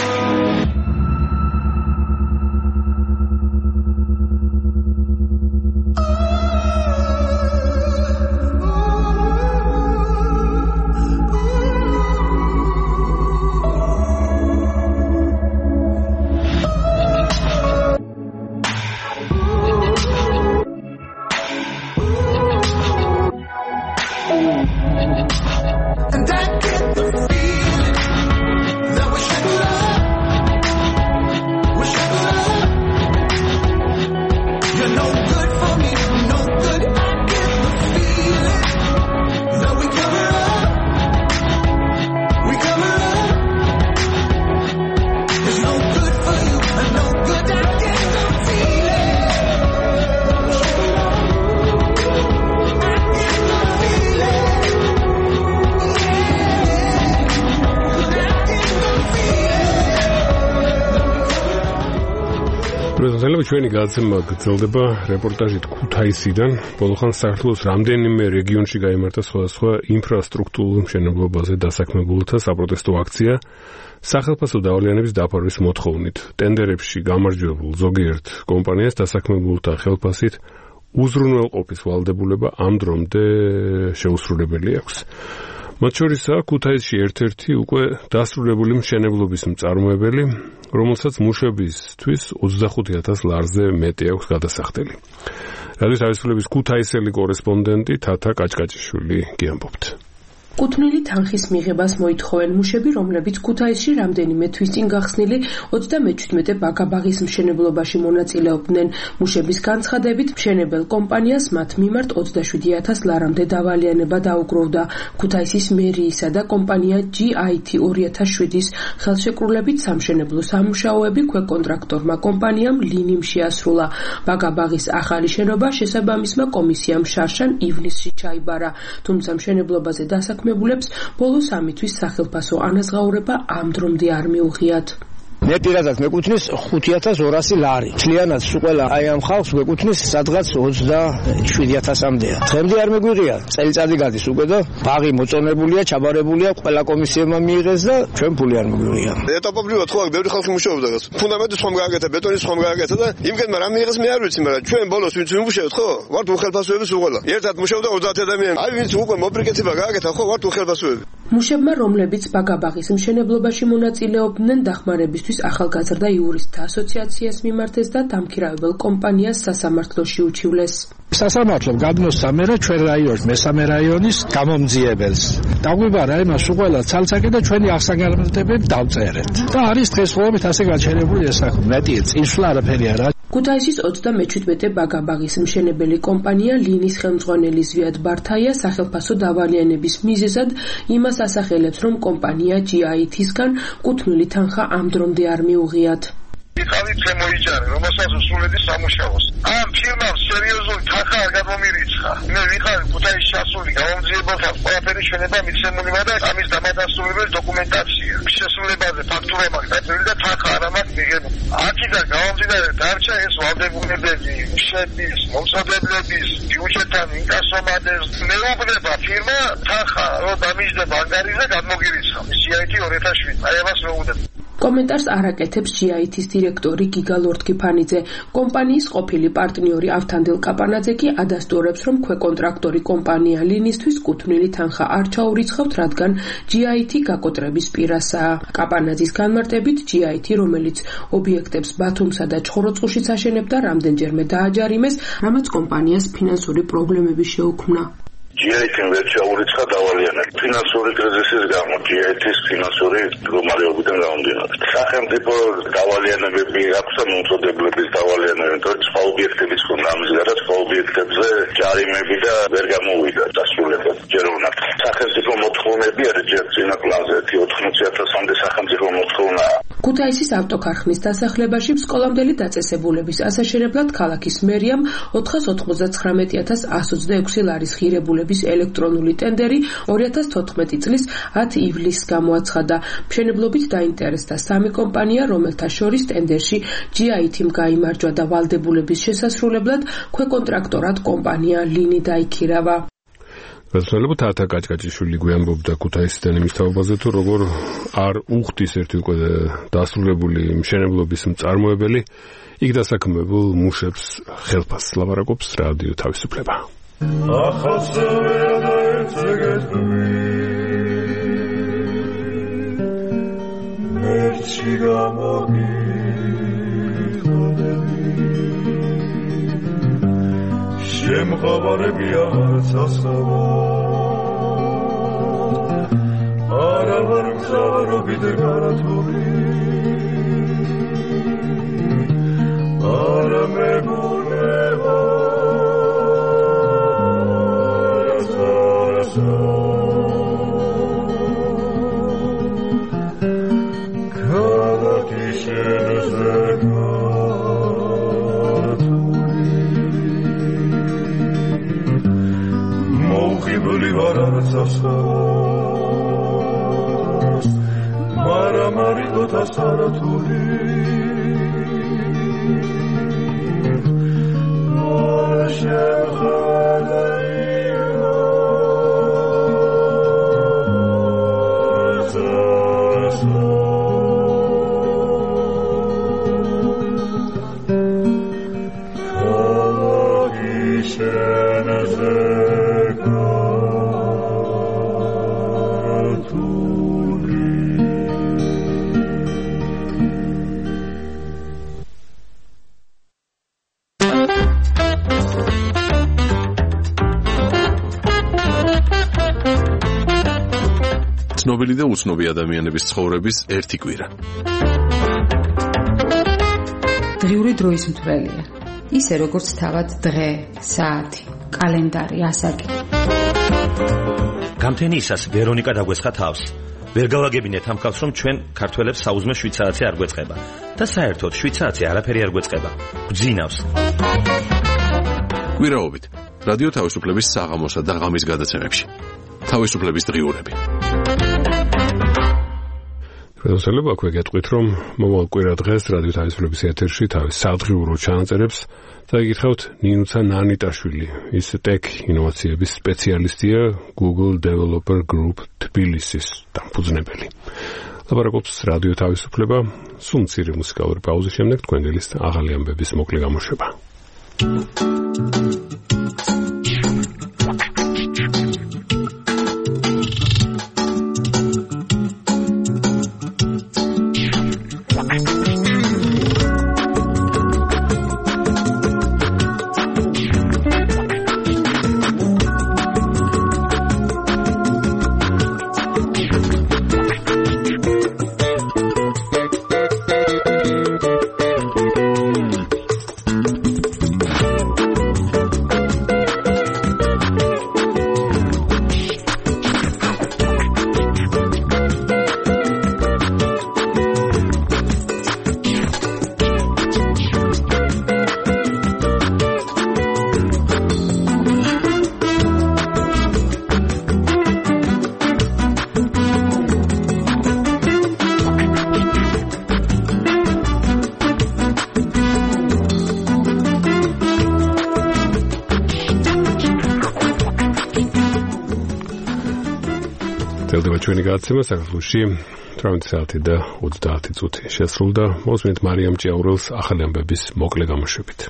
And I get the feeling that we're shackled up. We're shackled up. You're no good for me, no good. I get the feeling that we cover up. We cover up. It's no good for you, and no good. I get the feeling. I get the feeling. პრეზიდენტები ჩვენი გაცემა გრძელდება რეპორტაჟით ქუთაისიდან. ბოლოხანს საქართველოს რამდენიმე რეგიონში გაიმართა სხვადასხვა ინფრასტრუქტურულ მშენებლობაზე დასაქმებულთა საპროტესტო აქცია სახელმწიფო დავალიანების დაფარვის მოთხოვნით. ტენდერებში გამარჯვებულ ზოგიერთ კომპანიას დასაქმებულთა ხელფასით უზრუნველყოფის ვალდებულება ამ დრომდე შეუსრულებელი აქვს. მათ შორისაა ქუთაისში ერთ-ერთი უკვე დასრულებული მშენებლობის მწარმოებელი, რომელსაც მუშებისთვის 25,000 ლარზე მეტი აქვს გადასახდელი. რადიო თავისუფლების ქუთაისელი კორესპონდენტი თათა კაჭკაჭიშვილი გიამბობთ. კუთვნილი თანხის მიღებას მოითხოვენ მუშები, რომლებიც ქუთაისში რამდენიმე თვის წინ გახსნილი 37 ბაგაბაღის მშენებლობაში მონაწილეობდნენ. მუშების განცხადებით, მშენებელ კომპანიას მათ მიმართ 27,000 ლარამდე დავალიანება დაუგროვდა. ქუთაისის მერიისა და კომპანია GIT 2007-ის ხელშეკრულებით სამშენებლო სამუშაოები ქვეკონტრაქტორმა კომპანიამ ლინიმ შეასრულა. ბაგაბაღის ახალი შენობა შესაბამისმა კომისიამ შარშან ივნისში ჩაიბარა, თუმცა მშენებლობაზე დასაქმებულებს ბოლო 3 თვის სახელფასო ანაზღაურება ამ დრომდე არ მიუღიათ. მე პირადად მეკუთვნის 5,200 ლარი. მთლიანად ყველა აი ამ ხალხს მეკუთვნის სადღაც 27,000-მდეა. დღემდე არ მეგვიღია. წელიწადი გადის უკვე და ბაღი მოწონებულია, ჩაბარებულია, ყველა კომისიებმა მიიღეს და ჩვენ ფული არ მეგვიღია. ეტაპობრივად ხო აქ ბევრი ხალხი მუშაობდა დღეს. ფუნდამენტის ხომ გააკეთა, ბეტონის ხომ გააკეთა და იმკენმა რა მიიღეს მე არ ვიცი, მაგრამ ჩვენ ბოლოს ვინც ვიმუშავეთ ხო? ვართ უხელფასოების უყოლა. ერთად მუშაობდა 30 ადამიანი. აი ვინც უკვე მოპრიკეთება გააკეთა ხო? ვართ უხელფასოები. მუშებმა, რომლებიც ბაგაბაღის მშენებლობაში მონაწილეობდნენ, დახმარებისთვის ახალგაზრდა იურისტთა ასოციაციას მიმართეს და დამქირავებელ კომპანიას სასამართლოში უჩივლეს. სასამართლომ გადმოსცა მერე ჩვენ რაიონის მესამე რაიონის გამომძიებელს. დაგვიბარა იმას უყველა ცალცაკი და ჩვენი აღსაგანმანათლებლები დავწერეთ. და არის დღესდღეობით ასე გაჩერებული ეს საქმე. მეტი წინსვლა არაფერი არა. ქუთაისის 37 ბაგაბაღის მშენებელი კომპანია ლინის ხელმძღვანელი ზვიად ბართაია სახელფასო დავალიანების მიზეზად იმას ასახელებს, რომ კომპანია GIT-ისგან კუთვნილი თანხა ამ დრომდე არ მიუღიათ. ხალხი შემოიჭარე, რომელსაც უსულები სამუშაოს. ამ ფირმამ სერიოზული თანხა არ გამომირიცხა. მე ვიხარ ქუთაისში ასული გამომძიებელთა ყველაფერი შენება მიცემული და ამის დამადასტურებელი დოკუმენტაცია. შესრულებაზე ფაქტურა მაქვს დაწერილი და თანხა არ მაქვს მიღებული. აქედან გამომდინარე დარჩა ეს ვალდებულებები, მუშების, მომწოდებლების, ბიუჯეტთან ინკასომადეს. მეუბნება ფირმა თანხა რომ დამიჯდება ანგარიზე გადმოგირიცხა. 2007. აი ამას მეუბნებ. კომენტარს არაკეთებს GIT-ის დირექტორი გიგა ლორთქიფანიძე. კომპანიის ყოფილი პარტნიორი ავთანდილ კაპანაძე კი ადასტურებს, რომ ქვეკონტრაქტორი კომპანია ლინისთვის კუთვნილი თანხა არ ჩაურიცხავთ, რადგან GIT გაკოტრების პირასაა. კაპანაძის განმარტებით GIT, რომელიც ობიექტებს ბათუმსა და ჩხოროწყუშიც აშენებდა, რამდენჯერმე დააჯარიმეს, რამაც კომპანიას ფინანსური პრობლემები შეუქმნა. GIT-ი ვერ ჩაურიცხა დავალიანად. ფინანსური კრიზისის გამო GIT-ის ფინანსური მდგომარეობიდან გამომდინარე. სახელმწიფო დავალიანებები აქვს და მომწოდებლების დავალიანებები, თორემ სხვა ობიექტებიც ხომ ამის გარდა სხვა ობიექტებზე ჯარიმები და ვერ გამოვიდა დასრულებად ჯერ უნდა. სახელმწიფო მოთხოვნები არის ჯერ წინა პლანზე 80,000-მდე სახელმწიფო მოთხოვნაა. ქუთაისის ავტოქარხნის დასახლებაში სკოლამდელი დაწესებულების ასაშენებლად ქალაქის მერიამ 499,126 ლარის ღირებულების ელექტრონული ტენდერი 2014 წლის 10 ივლისს გამოაცხადა. მშენებლობით დაინტერესდა 3 კომპანია, რომელთა შორის ტენდერში GIT-მ გაიმარჯვა და ვალდებულების შესასრულებლად ქვეკონტრაქტორად კომპანია ლინი დაიქირავა. გასულელო თათა კაჭკაჭიშვილი გვიანბობდა ქუთაისიდან იმის თაობაზე, თუ როგორ არ უხდის ერთი უკვე დასრულებული მშენებლობის მწარმოებელი იქ დასაქმებულ მუშებს ხელფასს ლაპარაკობს რადიო თავისუფლება. შემყავარებია სასხავა არა ვარ გზავრობით გარათული არა მეგონება ქალაქი შენზე მოუხიბლი ვარ არცასხავს მარამარი გოთას არათული ცნობილი და უცნობი ადამიანების ცხოვრების ერთი კვირა. დღიური დროის მთვრელია. ისე როგორც თავად დღე, საათი, კალენდარი, ასაკი. გამთენიისას ვერონიკა დაგვესხა თავს. ვერ გავაგებინეთ ამ ხალხს, რომ ჩვენ ქართველებს საუზმე შვიცარაცი არ გვეწყება და საერთოდ შვიცარაცი არაფერი არ გვეწყება. გძინავს. კვირაობით რადიო თავისუფლების საღამოსა და ღამის გადაცემებში. თავისუფლების დღიურები. შესაძლოა აქვე გეტყვით, რომ მომავალ კვირა დღეს რადიო თავისუფლების ეთერში თავის სადღიურო ჩანაწერებს დაიგითხავთ ნინუცა ნანიტაშვილი. ის ტექ ინოვაციების სპეციალისტია Google Developer Group თბილისის დამფუძნებელი. ლაპარაკობს რადიო თავისუფლება, სულ მცირე მუსიკალური პაუზის შემდეგ თქვენ გელისთ ახალი ამბების მოკლე გამოშვება. ჩვენი გადაცემა საქართველოში 18 საათი და 30 წუთი შესრულდა. მოსმენთ მარიამ ჭიაურელს ახალი ამბების მოკლე გამოშვებით.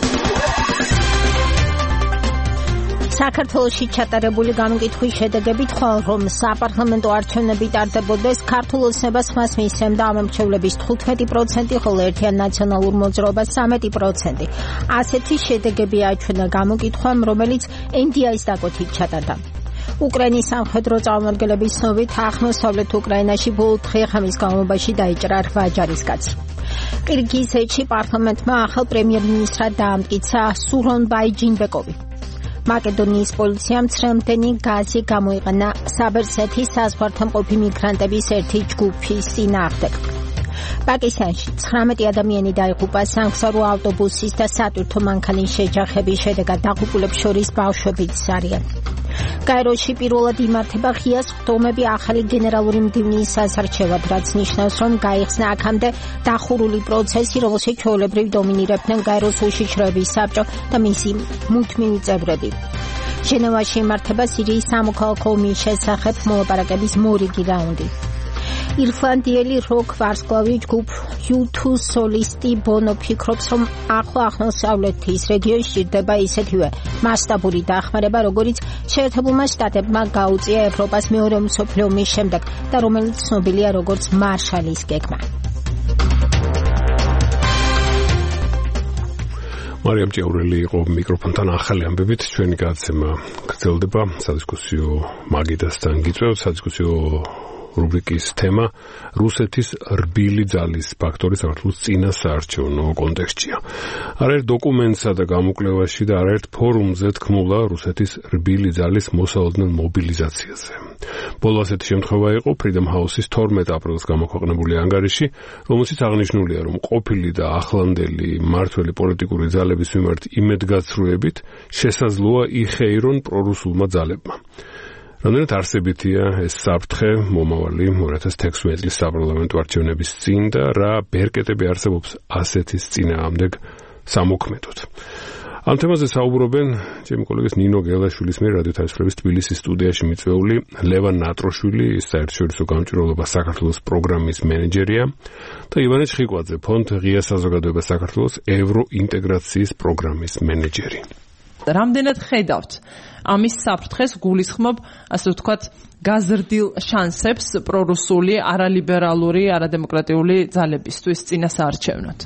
საქართველოში ჩატარებული გამოკითხვის შედეგებით ხვალ რომ საპარლამენტო არჩევნები ტარდებოდეს, ქართულ ოცნებას ხმას მისცემდა ამომრჩევლების 15%, ხოლო ერთიან ნაციონალურ მოძრაობას 13%. ასეთი შედეგები აჩვენა გამოკითხვამ, რომელიც NDI-ის დაკვეთით ჩატარდა. უკრაინის სამხედრო წარმომადგენლების ცნობით, აღმოსავლეთ უკრაინაში ბოლო დღე-ღამის განმავლობაში დაიჭრა 8 ჯარისკაცი. ყირგიზეთში პარლამენტმა ახალ პრემიერ-მინისტრად დაამტკიცა სურონბაი ჯინბეკოვი. მაკედონიის პოლიციამ ცრემლდენი გაზი გამოიყენა საბერძნეთის საზღვართან მყოფი მიგრანტების ერთი ჯგუფის წინააღმდეგ. პაკისტანში 19 ადამიანი დაიღუპა სამგზავრო ავტობუსის და სატვირთო მანქანის შეჯახების შედეგად, დაღუპულებს შორის ბავშვებიც არიან. კაიროში პირველად იმართება ღია სხდომები ახალი გენერალური მდივნის სასარჩევად, რაც ნიშნავს, რომ გაიხსნა აქამდე დახურული პროცესი, რომელშიც ჩვეულებრივ დომინირებდნენ კაიროს უშიშროების საბჭო და მისი მუდმივი წევრები. ჟენევაში იმართება სირიის სამოქალაქო ომის შესახებ მოლაპარაკების მორიგი რაუნდი. ირლანდიელი როკ ვარსკვლავი ჯგუფ U2 სოლისტი ბონო ფიქრობს, რომ ახლო აღმოსავლეთის რეგიონში სჭირდება ისეთივე მასშტაბური დახმარება, როგორიც შეერთებულმა შტატებმა გაუწია ევროპას მეორე მსოფლიო ომის შემდეგ და რომელიც ცნობილია როგორც მარშალის გეგმა. მარიამ ჭიაურელი იყო მიკროფონთან ახალი ამბებით. ჩვენი გადაცემა გრძელდება. სადისკუსიო მაგიდასთან გიწევთ. სადისკუსიო რუბრიკის თემა რუსეთის რბილი ძალის ფაქტორი საქართველოს წინა საარჩევნო კონტექსტშია. არაერთ დოკუმენტსა და გამოკვლევაში და არაერთ ფორუმზე თქმულა რუსეთის რბილი ძალის მოსალოდნელ მობილიზაციაზე. ბოლო ასეთი შემთხვევა იყო Freedom House-ის 12 აპრილს გამოქვეყნებული ანგარიში, რომელშიც აღნიშნულია, რომ ყოფილი და ახლანდელი მმართველი პოლიტიკური ძალების მიმართ იმედგაცრუებით შესაძლოა იხეირონ პრორუსულმა ძალებმა. რამდენად არსებითია ეს საფრთხე მომავალი 2016 წლის საპარლამენტო არჩევნების წინ და რა ბერკეტები არსებობს ასეთის წინააღმდეგ სამოქმედოდ. ამ თემაზე საუბრობენ ჩემი კოლეგის ნინო გელაშვილის მიერ რადიო თავისუფლების თბილისის სტუდიაში მიწვეული ლევან ნატროშვილი, საერთაშორისო გამჭვირვალობა საქართველოს პროგრამის მენეჯერია და ივანე ჩხიკვაძე, ფონდ ღია საზოგადოება საქართველოს ევროინტეგრაციის პროგრამის მენეჯერი. რამდენად ხედავთ ამის საფრთხეს, გულისხმობ, ასე ვთქვათ, გაზრდილ შანსებს პრორუსული, არალიბერალური, არადემოკრატიული ძალებისთვის წინასაარჩევნოდ?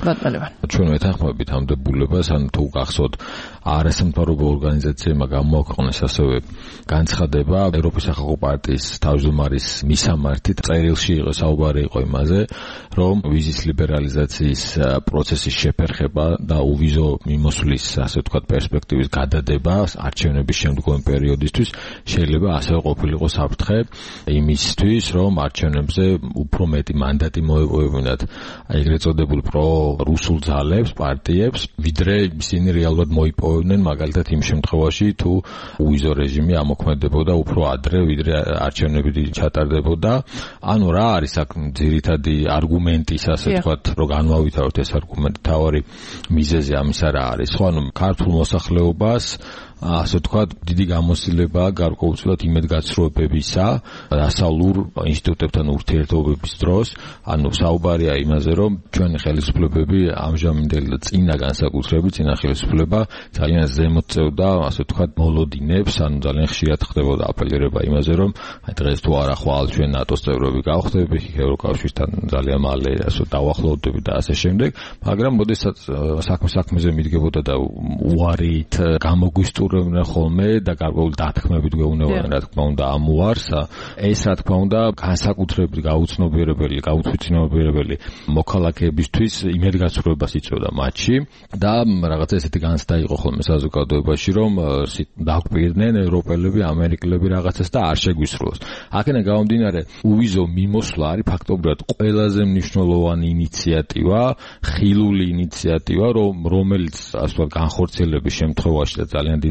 ჩვენ ვეთანხმებით ამ დებულებას, ან თუ გახსოვთ, არასამთავრობო ორგანიზაციებმა გამოაქვეყნეს ასევე განცხადება ევროპის სახალხო პარტიის თავმჯდომარის მისამართით. წერილში იყო საუბარი იყო იმაზე, რომ ვიზის ლიბერალიზაციის პროცესის შეფერხება და უვიზო მიმოსვლის, ასე ვთქვათ, პერსპექტივის გადადება არჩევნების შემდგომი პერიოდისთვის შეიძლება ასევე ყოფილიყო საფრთხე იმისთვის, რომ არჩევნებზე უფრო მეტი მანდატი მოეპოვებინათ ეგრეთ წოდებულ რუსულ ძალებს, პარტიებს, ვიდრე ისინი რეალურად მოიპოვებდნენ მაგალითად იმ შემთხვევაში, თუ უვიზო რეჟიმი ამოქმედებოდა უფრო ადრე, ვიდრე არჩევნები ჩატარდებოდა. ანუ რა არის აქ ძირითადი არგუმენტის, ასე ვთქვათ, რომ განვავითაროთ ეს არგუმენტი, თავარი მიზეზი ამისა რა არის? ხო, ანუ ქართულ მოსახლეობას ასე ვთქვათ, დიდი გამოცდილება გარკვეულწილად იმედგაცრუებებისა დასავლურ ინსტიტუტებთან ურთიერთობების დროს. ანუ საუბარია იმაზე, რომ ჩვენი ხელისუფლებები ამჟამინდელი და წინა განსაკუთრებით წინა ხელისუფლება ძალიან ზემოთ წევდა, ასე ვთქვათ, მოლოდინებს, ანუ ძალიან ხშირად ხდებოდა აპელირება იმაზე, რომ დღეს თუ არა ხვალ ჩვენ ნატოს წევრები გავხდები, ევროკავშირთან ძალიან მალე ასე დავახლოვდები და ასე შემდეგ, მაგრამ მოდესაც საქმეზე მიდგებოდა და უარით გამოგვისტურებდა ხოლმე და გარკვეული დათქმებით გვეუბნებოდნენ, რა თქმა უნდა, ამ უარს. ეს რა თქმა უნდა განსაკუთრებით გაუცნობიერებელი, გაუცნობიერებელი მოქალაქეებისთვის იმედგაცრუებას იწვევდა მათში და რაღაცა ესეთი განცდა იყო ხოლმე საზოგადოებაში, რომ დაგვპირდნენ ევროპელები, ამერიკელები რაღაცას და არ შეგვისრულოს. აქედან გამომდინარე, უვიზო მიმოსვლა არის ფაქტობრივად ყველაზე მნიშვნელოვანი ინიციატივა, ხილული ინიციატივა, რომელიც ასე ვთქვათ, განხორციელების შემთხვევაში და ძალიან დიდი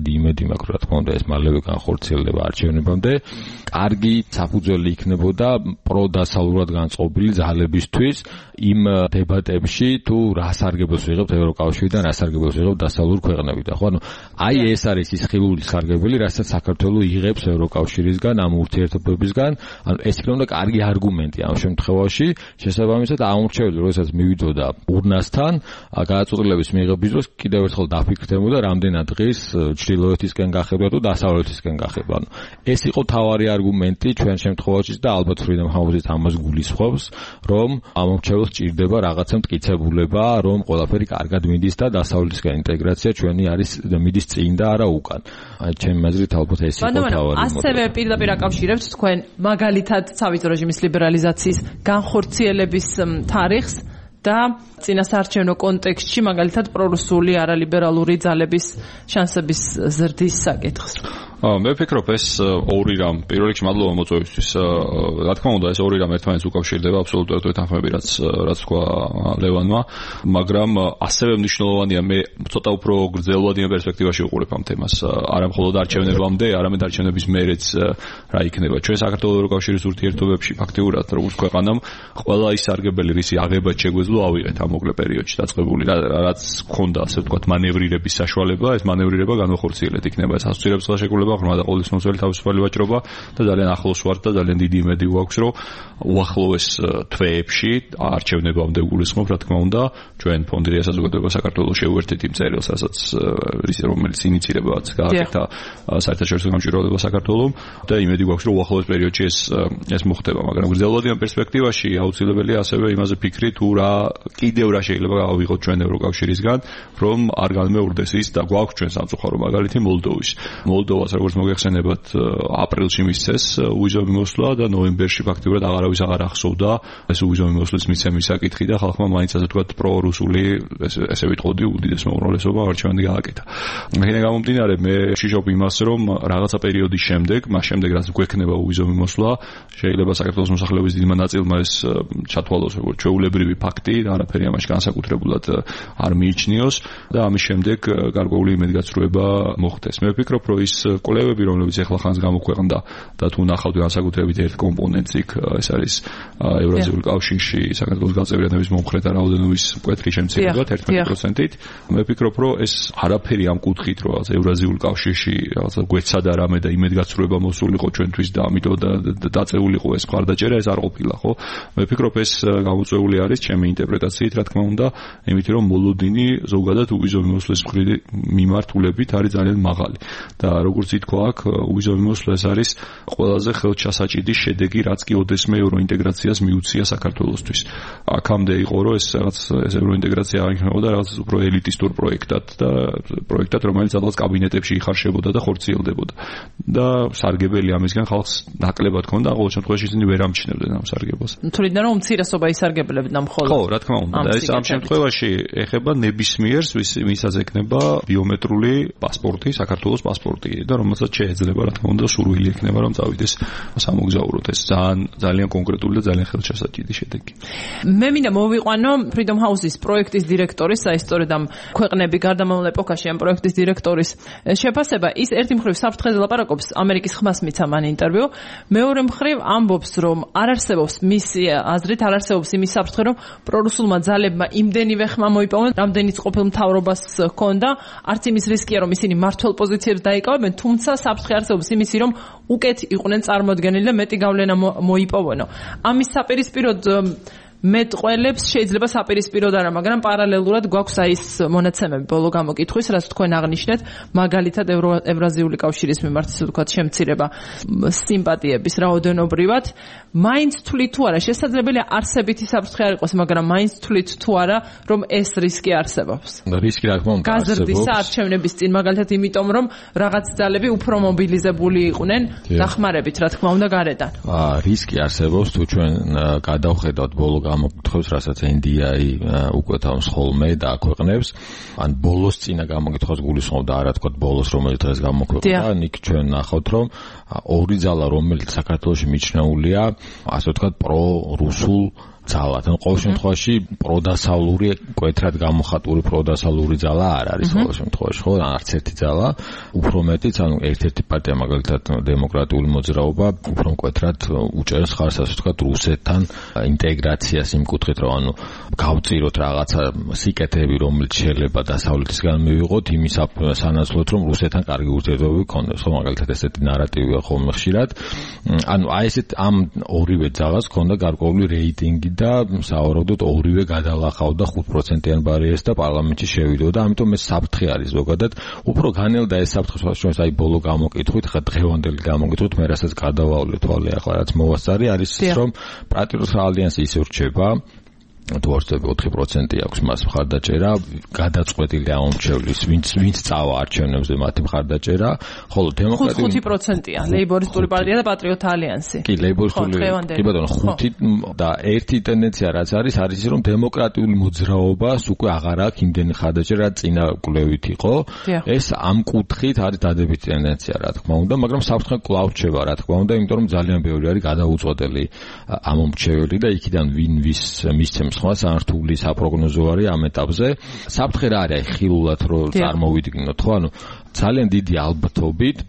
დიდი იმედი მაქვს, რა თქმა უნდა, ეს მალევე განხორციელდება არჩევნებამდე. კარგი საფუძველი იქნებოდა პროდასავლურად განწყობილი ძალებისთვის იმ დებატებში, თუ რა სარგებელს ვიღებთ ევროკავშირიდან, რა სარგებელს ვიღებთ დასავლურ ქვეყნებიდან. ხო, ანუ აი ეს არის ის ხილული სარგებელი, რასაც საქართველოს იღებს ევროკავშირისგან, ამ ურთიერთობებისგან. ანუ ეს იქნებოდა კარგი არგუმენტი ამ შემთხვევაში, შესაბამისად ამორჩეველი, როდესაც მივიდოდა ურნასთან, გადაწყვეტილების მიღების დროს კიდევ ერთხელ დაფიქრდებოდა, რამდენად დღის ჩრდილოეთისკენ გახება თუ დასავლეთისკენ გახება. ანუ ეს იყო თავარი არგუმენტი ჩვენ შემთხვევაშიც და ალბათ Freedom House-იც ამას გულისხმობს, რომ ამორჩეველს ჭირდება რაღაცა მტკიცებულება, რომ ყველაფერი კარგად მიდის და დასავლეთისკენ ინტეგრაცია ჩვენი არის მიდის წინ და არა უკან. ჩემი აზრით ალბათ ეს იყო თავარი. ასევე პირდაპირ აკავშირებთ თქვენ მაგალითად ცავით რეჟიმის ლიბერალიზაციის განხორციელების თარიღს და წინასაარჩევნო კონტექსტში მაგალითად პრორუსული არალიბერალური ძალების შანსების ზრდის საკითხს. მე ვფიქრობ ეს ორი რამ პირველ რიგში მადლობა მოწვევისთვის. რა თქმა უნდა ეს ორი რამ ერთმანეთს უკავშირდება აბსოლუტურად ეთანხმები რაც თქვა ლევანმა, მაგრამ ასევე მნიშვნელოვანია მე ცოტა უფრო გრძელვად იმ პერსპექტივაში ვუყურებ ამ თემას. არა მხოლოდ არჩევნებამდე, არამედ არჩევნების მერეც რა იქნება. ჩვენ საქართველოს ევროკავშირის ურთიერთობებში ფაქტიურად როგორც ქვეყანამ ყველა ის სარგებელი რისი აღება შეგვეძლო ავიღეთ ამ მოკლე პერიოდში დაწყებული რაც ქონდა ასე ვთქვათ მანევრირების საშუალება, ეს მანევრირება განახორციელეთ იქნება ეს ასოცირების ხელშეკრულება ღრმა და ყოვლისმომცველი თავისუფალი ვაჭრობა და ძალიან ახლოს ვართ და ძალიან დიდი იმედი გვაქვს რომ უახლოეს თვეებში არჩევნებამდე გულისხმობ რა თქმა უნდა ჩვენ ფონდი საზოგადოება საქართველოს შეუერთეთ იმ წერილს რასაც რომელიც ინიცირებაც გააკეთა საერთაშორისო გამჭირვალება საქართველოს და იმედი გვაქვს რომ უახლოეს პერიოდში ეს მოხდება მაგრამ გრძელვად იმ პერსპექტივაში აუცილებელია ასევე იმაზე ფიქრი თუ რა კიდევ რა შეიძლება გავიღოთ ჩვენ ევროკავშირისგან რომ არ განმეორდეს ის და გვაქვს ჩვენ სამწუხარო მაგალითი მოლდოვას როგორც მოგეხსენებათ აპრილში მისცეს უვიზო მიმოსვლა და ნოემბერში ფაქტიურად აღარავის აღარ ახსოვდა ეს უვიზო მიმოსვლის მიცემის საკითხი და ხალხმა მაინც ასე ვთქვათ პრორუსული ესე ვიტყოდი უდიდეს უმრავლესობა არჩევანი გააკეთა. აქედან გამომდინარე მე ვშიშობ იმას რომ რაღაცა პერიოდის შემდეგ, მას შემდეგ რაც გვექნება უვიზო მიმოსვლა, შეიძლება საქართველოს მოსახლეობის დიდმა ნაწილმა ეს ჩათვალოს როგორც ჩვეულებრივი ფაქტი და არაფერი ამაში განსაკუთრებულად არ მიიჩნიოს და ამის შემდეგ გარკვეული იმედგაცრუება მოხდეს. მე ვფიქრობ რომ ის კვლევები რომლებიც ახლა ხანს გამოქვეყნდა და თუ ნახავთ განსაკუთრებით ერთ კომპონენტს იქ ეს არის ევრაზიულ კავშირში საქართველოს გაწევრიანების მომხრეთა რაოდენობის მკვეთრი შემცირება 11%-ით. მე ვფიქრობ რომ ეს არაფერი ამ კუთხით რომ ევრაზიულ კავშირში რაღაცა გვეცადა რამე და იმედგაცრუება მოსულიყო ჩვენთვის და ამიტომ დაწეულიყო ეს მხარდაჭერა ეს არ ყოფილა ხო. მე ვფიქრობ ეს გამოწვეული არის ჩემი ინტერპრეტაციით რა თქმა უნდა იმით რომ მოლოდინი ზოგადად უვიზო მიმოსვლის მიმართულებით არის ძალიან მაღალი და როგორც ითქვა აქ უვიზო მიმოსვლა ეს არის ყველაზე ხელჩასაჭიდი შედეგი რაც კი ოდესმე ევროინტეგრაციას მიუცია საქართველოსთვის. აქამდე იყო რომ ეს რაღაც ეს ევროინტეგრაცია იქნებოდა რაღაც უფრო ელიტისტურ პროექტად რომელიც სადღაც კაბინეტებში იხარშებოდა და ხორციელდებოდა და სარგებელი ამისგან ხალხს ნაკლებად ჰქონდა ყოველ შემთხვევაში ისინი ვერ ამჩნევდნენ ამ სარგებელს. თუმცა რომ უმცირესობა ისარგებლებდა მხოლოდ. ხო, რა თქმა უნდა. და ეს ამ შემთხვევაში ეხება ნებისმიერს ვისაც ექნება ბიომეტრული პასპორტი, საქართველოს პასპორტი და რომელსაც შეეძლება რა თქმა უნდა სურვილი ექნება რომ წავიდეს სამოგზაუროდ. ეს ძალიან კონკრეტული და ძალიან ხელშესაჭიდი შედეგი. მე მინდა მოვიყვანო Freedom House-ის პროექტის დირექტორის, სწორედ ამ ქვეყნები გარდამავალ ეპოქაში ამ პროექტის დირექტორის შეფასება. ის ერთი მხრივ საფრთხეზე ლაპარაკობს, ამერიკის ხმას მიცა მან ინტერვიუ. მეორე მხრივ ამბობს, რომ არ არსებობს მისი აზრით არ არსებობს იმის საფრთხე, რომ პრორუსულმა ძალებმა იმდენივე ხმა მოიპოვონ, რამდენიც ყოფილ მთავრობას ჰქონდა. არც იმის რისკია, რომ ისინი მართლ პოზიციებს დაიკავებენ, თუმცა საფრთხე არსებობს იმისი, რომ უკეთ იყვნენ წარმოდგენილი და მეტი გავლენა მოიპოვონო. ამის საპირისპიროდ მეტყველებს შეიძლება საპირისპიროდ არა, მაგრამ პარალელურად გვაქვს აი ეს მონაცემები ბოლო გამოკითხვის, რაც თქვენ აღნიშნეთ, მაგალითად ევრაზიული კავშირის მიმართ ისე ვთქვათ შემცირება სიმპათიების რაოდენობრივად. მაინც თვლით თუ არა, შესაძლებელია არსებითი საფრთხე არ იყოს, მაგრამ მაინც თვლით თუ არა, რომ ეს რისკი არსებობს. რისკი რა თქმა უნდა არსებობს. გაზრდის არჩევნების წინ მაგალითად იმიტომ, რომ რაღაც ძალები უფრო მობილიზებული იყვნენ დახმარებით, რა თქმა უნდა გარედან. რისკი არსებობს თუ ჩვენ გადავხედავთ ბოლო გამოკითხვებს, რასაც NDI უკვე თავს ხოლმე და აქვეყნებს, ან ბოლოს წინა გამოკითხვას გულისხმობდა არა თქვა ბოლოს რომელიც დღეს გამოქვეყნდა, იქ ჩვენ ნახავთ რომ ორი ძალა რომელიც საქართველოში მიჩნეულია, ასე ვთქვათ პრო-რუსულ ძალად. ანუ ყოველ შემთხვევაში პროდასავლური, კვეთრად გამოხატული პროდასავლური ძალა არ არის ყოველ შემთხვევაში, ხო? არც ერთი ძალა, უფრო მეტიც, ანუ ერთ-ერთი პარტია მაგალითად დემოკრატიული მოძრაობა უფრო მკვეთრად უჭერს ხარს, ასე ვთქვათ, რუსეთთან ინტეგრაციას იმ კუთხით, რომ ანუ გავწიროთ რაღაცა სიკეთეები, რომელიც შეიძლება დასავლეთისგან მივიღოთ, იმის სანაცვლოდ, რომ რუსეთთან კარგი ურთიერთობები გქონდეს, ხო? მაგალითად ესეთი ნარატივია ხოლმე ხშირად. ანუ აი ესეთ ამ ორივე ძალას ჰქონდა გარკვეული რეიტინგი და სავარაუდოდ ორივე გადალახავდა 5%-იან ბარიერს და პარლამენტში შევიდოდა, ამიტომ ეს საფრთხე არის ზოგადად. უფრო განელდა ეს საფრთხე შორის აი ბოლო გამოკითხვით, ხა დღევანდელი გამოკითხვით, მე რასაც გადავავლე თვალე ახლა რაც მოვასწარი არის ის, რომ პატრიოტთა ალიანსი ისე რჩება თორსები 4% აქვს მას მხარდაჭერა, გადაწყვეტილი ამომრჩევლის, ვინც წავა არჩევნებზე მათი მხარდაჭერა, ხოლო დემოკრატიული 5%-ია, ლეიბორისტული პარტია და პატრიოტთა ალიანსი. კი, ლეიბორისტული, კი ბატონო, 5 და ერთი ტენდენცია რაც არის ის, რომ დემოკრატიული მოძრაობას უკვე აღარ აქვს იმდენი მხარდაჭერა, წინა კვლევით იყო. ეს ამ კუთხით არის დადებითი ტენდენცია, რა თქმა უნდა, მაგრამ საფრთხე კვლავ რჩება, რა თქმა უნდა, იმიტომ რომ ძალიან ბევრი არის გადაუწყვეტელი ამომრჩეველი და იქიდან ვინ ვის მისცემს ხმას ართული საპროგნოზო არის ამ ეტაპზე. საფრთხე რა არის ხილულად რომ წარმოვიდგინოთ, ხო? ანუ ძალიან დიდი ალბათობით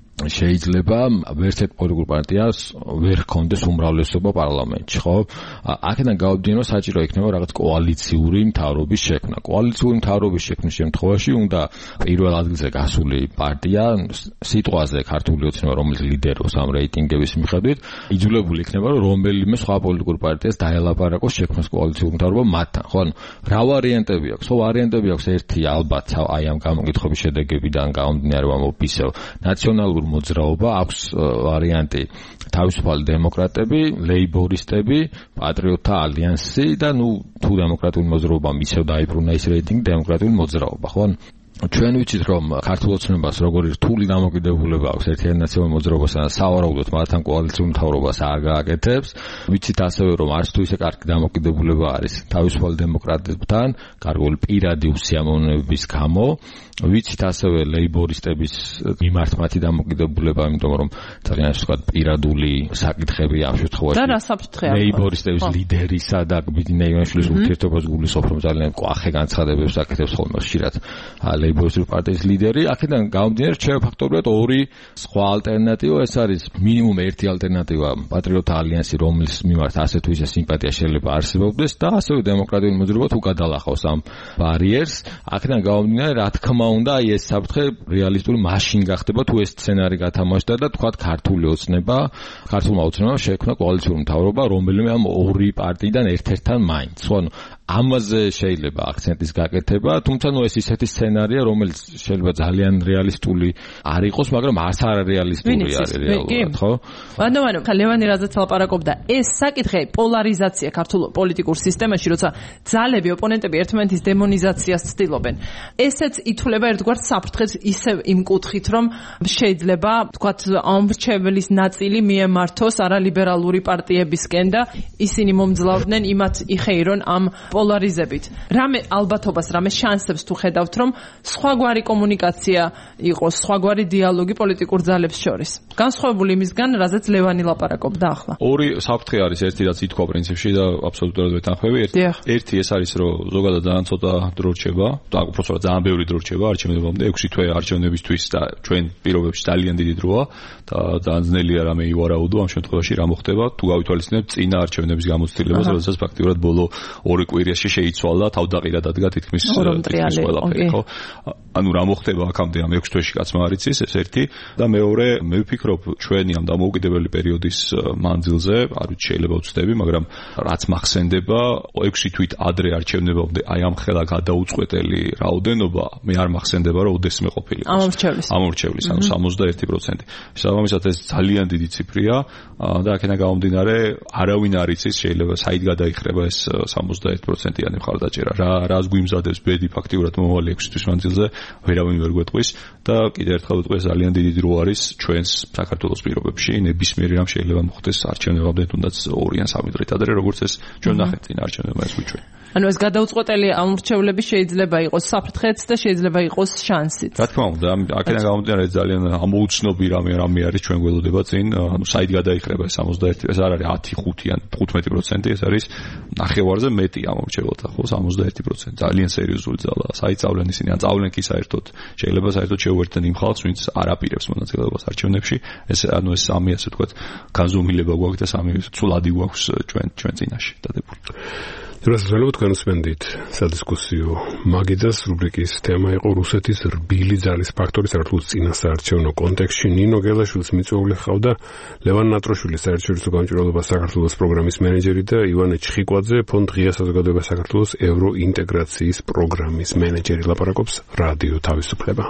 შეიძლება ვერცეთ პოლიტიკურ პარტიას ვერ ჰქონდეს უმრავლესობა პარლამენტში, ხო? აქედან გავდგენ რომ საჭირო იქნება რაღაც კოალიციური მთავრობის შექმნა. კოალიციური მთავრობის შექმნის შემთხვევაში უნდა პირველ ადგილზე გასული პარტია, სიტყვაზე ქართული ოცნება, რომელიც ლიდერობს ამ რეიტინგების მიხედვით, იძულებული იქნება რომ რომელიმე სხვა პოლიტიკურ პარტიას დაელაპარაკოს შექმნას კოალიციური მთავრობა მათთან, ხო? ანუ რა ვარიანტები აქვს? ხო, ვარიანტები აქვს ერთი ალბათ აი ამ გამოკითხების შედეგებიდან გამომდინარე ვამბობ ისევ ნაციონალური მოძრაობა, აქვს ვარიანტი თავისუფალი დემოკრატები, ლეიბორისტები, პატრიოტთა ალიანსი და თუ დემოკრატიული მოძრაობა ისევ დაიბრუნა ის რეიტინგი დემოკრატიული მოძრაობა, ხო? ჩვენ ვიცით რომ ქართულ ოცნებას როგორი რთული დამოკიდებულება აქვს ერთიანი ნაციონალური მოძრაობასთან და სავარაუდოდ მათთან კოალიციური მთავრობას არ გააკეთებს. ვიცით ასევე რომ არც თუ ისე კარგი დამოკიდებულება არის თავისუფალ დემოკრატებთან, გარკვეული პირადი უსიამოვნებების გამო. ვიცით ასევე ლეიბორისტების მიმართ მათი დამოკიდებულება, იმიტომ რომ ძალიან ისე ვთქვათ პირადული საკითხები ამ შემთხვევაში. და რა საფრთხეა? ლეიბორისტების ლიდერისა და ბიძინა ივანიშვილის ურთიერთობას გულისხმობ, რომ ძალიან კვახე განცხადებებს აკეთებს ხოლმე ხშირად. ლეიბორისტული პარტიის ლიდერი, აქედან გამომდინარე რჩება ფაქტობრივად ორი სხვა ალტერნატივა, ეს არის მინიმუმ ერთი ალტერნატივა პატრიოტთა ალიანსი, რომლის მიმართ ასე თუ ისე სიმპათია შეიძლება არსებობდეს და ასევე დემოკრატიული მოძრაობა თუ გადალახავს ამ ბარიერს. აქედან გამომდინარე, რა თქმა უნდა, აი ეს საფრთხე რეალისტური მაშინ გახდება, თუ ეს სცენარი გათამაშდა და თქვათ ქართული ოცნება, ქართულმა ოცნებამ შექმნა კოალიციური მთავრობა, რომელიმე ამ ორი პარტიიდან ერთ-ერთთან მაინც. ხო, ანუ ამაზე შეიძლება აქცენტის გაკეთება, თუმცა ეს ისეთი სცენარია, რომელიც შეიძლება ძალიან რეალისტული არ იყოს, მაგრამ არც არარეალისტური არის რეალურად, ხო? ანუ ლევანი რაზეც ლაპარაკობდა, ეს საკითხი პოლარიზაცია ქართულ პოლიტიკურ სისტემაში, როცა ძალები, ოპონენტები ერთმანეთის დემონიზაციას ცდილობენ. ესეც ითვლება ერთგვარ საფრთხეს ისევ იმ კუთხით, რომ შეიძლება, თქვათ, ამრჩეველის ნაწილი მიემართოს არალიბერალური პარტიებისკენ და ისინი მომძლავრდნენ იმათ იხეირონ ამ პოლარიზებით. რამე ალბათობას, რამე შანსებს თუ ხედავთ, რომ სხვაგვარი კომუნიკაცია იყოს, სხვაგვარი დიალოგი პოლიტიკურ ძალებს შორის. განსხვავებული იმისგან, რაზეც ლევანი ლაპარაკობდა ახლა. ორი საფრთხე არის, ერთი რაც ითქვა პრინციპში და აბსოლუტურად ვეთანხმები. ერთი ეს არის, რომ ზოგადად ძალიან ცოტა დრო რჩება, და უბრალოდ ძალიან ბევრი დრო რჩება არჩევნებამდე, 6 თვე არჩევნებისთვის და ჩვენ პირობებში ძალიან დიდი დროა და ძალიან ძნელია რამე ივარაუდო ამ შემთხვევაში რა მოხდება, თუ გავითვალისწინებთ წინა არჩევნების გამოცდილებას, როდესაც ფაქტიურად ბოლო ორი კვირაში შეიცვალა, თავდაყირა დადგა თითქმის ყველაფერი, ხო? ანუ რა მოხდება აქამდე ამ 6 თვეში კაცმა არ იცის, ეს ერთი და მეორე, მე ვფიქრობ ჩვენი ამ დამოუკიდებელი პერიოდის მანძილზე, არ ვიცი შეიძლება ვცდები, მაგრამ რაც მახსენდება 6 თვით ადრე არჩევნებამდე აი ამ ხელა გადაუწყვეტელი რაოდენობა, მე არ მახსენდება რომ ოდესმე ყოფილიყოს. ამორჩევლის, ანუ 61%. შესაბამისად ეს ძალიან დიდი ციფრია და აქედან გამომდინარე, არავინ არ იცის, შეიძლება საით გადაიხრება ეს 61%-იანი მხარდაჭერა. რას გვიმზადებს ბედი ფაქტიურად მომავალი 6 თვის მანძილზე, ვერავინ ვერ გვეტყვის და კიდევ ერთხელ ვიტყვი, ძალიან დიდი დრო არის ჩვენს საქართველოს პირობებში, ნებისმიერი რამ შეიძლება მოხდეს არჩევნებამდე, თუნდაც 2 ან 3 დღით ადრე, როგორც ეს ჩვენ ნახეთ წინ არჩევნებმა ეს გვიჩვენა. ანუ ეს გადაუწყვეტელი ამორჩევლები შეიძლება იყოს საფრთხეც და შეიძლება იყოს შანსიც. რა თქმა უნდა, აქედან გამომდინარე ძალიან ამოუცნობი რამე არის ჩვენ გველოდება წინ, ანუ საით გადაიხრება 61, ეს არ არის 10, 5 ან 15%, ეს არის ნახევარზე მეტი ამორჩევლთა, ხო, 61%. ძალიან სერიოზული ძალაა. საით წავლენ ისინი, ან წავლენ კი საერთოდ. შეიძლება საერთოდ შეუერთდნენ იმ ხალხს, ვინც არ აპირებს მონაწილეობას არჩევნებში. ეს ანუ ეს სამი ასე ვთქვათ, განზომილება გვაქვს და სამი ცვლადი გვაქვს ჩვენ წინაშე დადებული. რასაძლებლად თქვენ უსმენდით სადისკუსიო მაგიდას რუბრიკის თემა იყო რუსეთის რბილი ძალის ფაქტორი საქართველოს წინასაარჩევნო კონტექსტში. ნინო გელაშვილის მიწვეული ხავდა ლევან ნატროშვილის საერთაშორისო გამჭვირვალობა საქართველოს პროგრამის მენეჯერი და ივანე ჩხიკვაძე ფონდ ღია საზოგადოება საქართველოს ევროინტეგრაციის პროგრამის მენეჯერი. ლაპარაკობს რადიო თავისუფლება.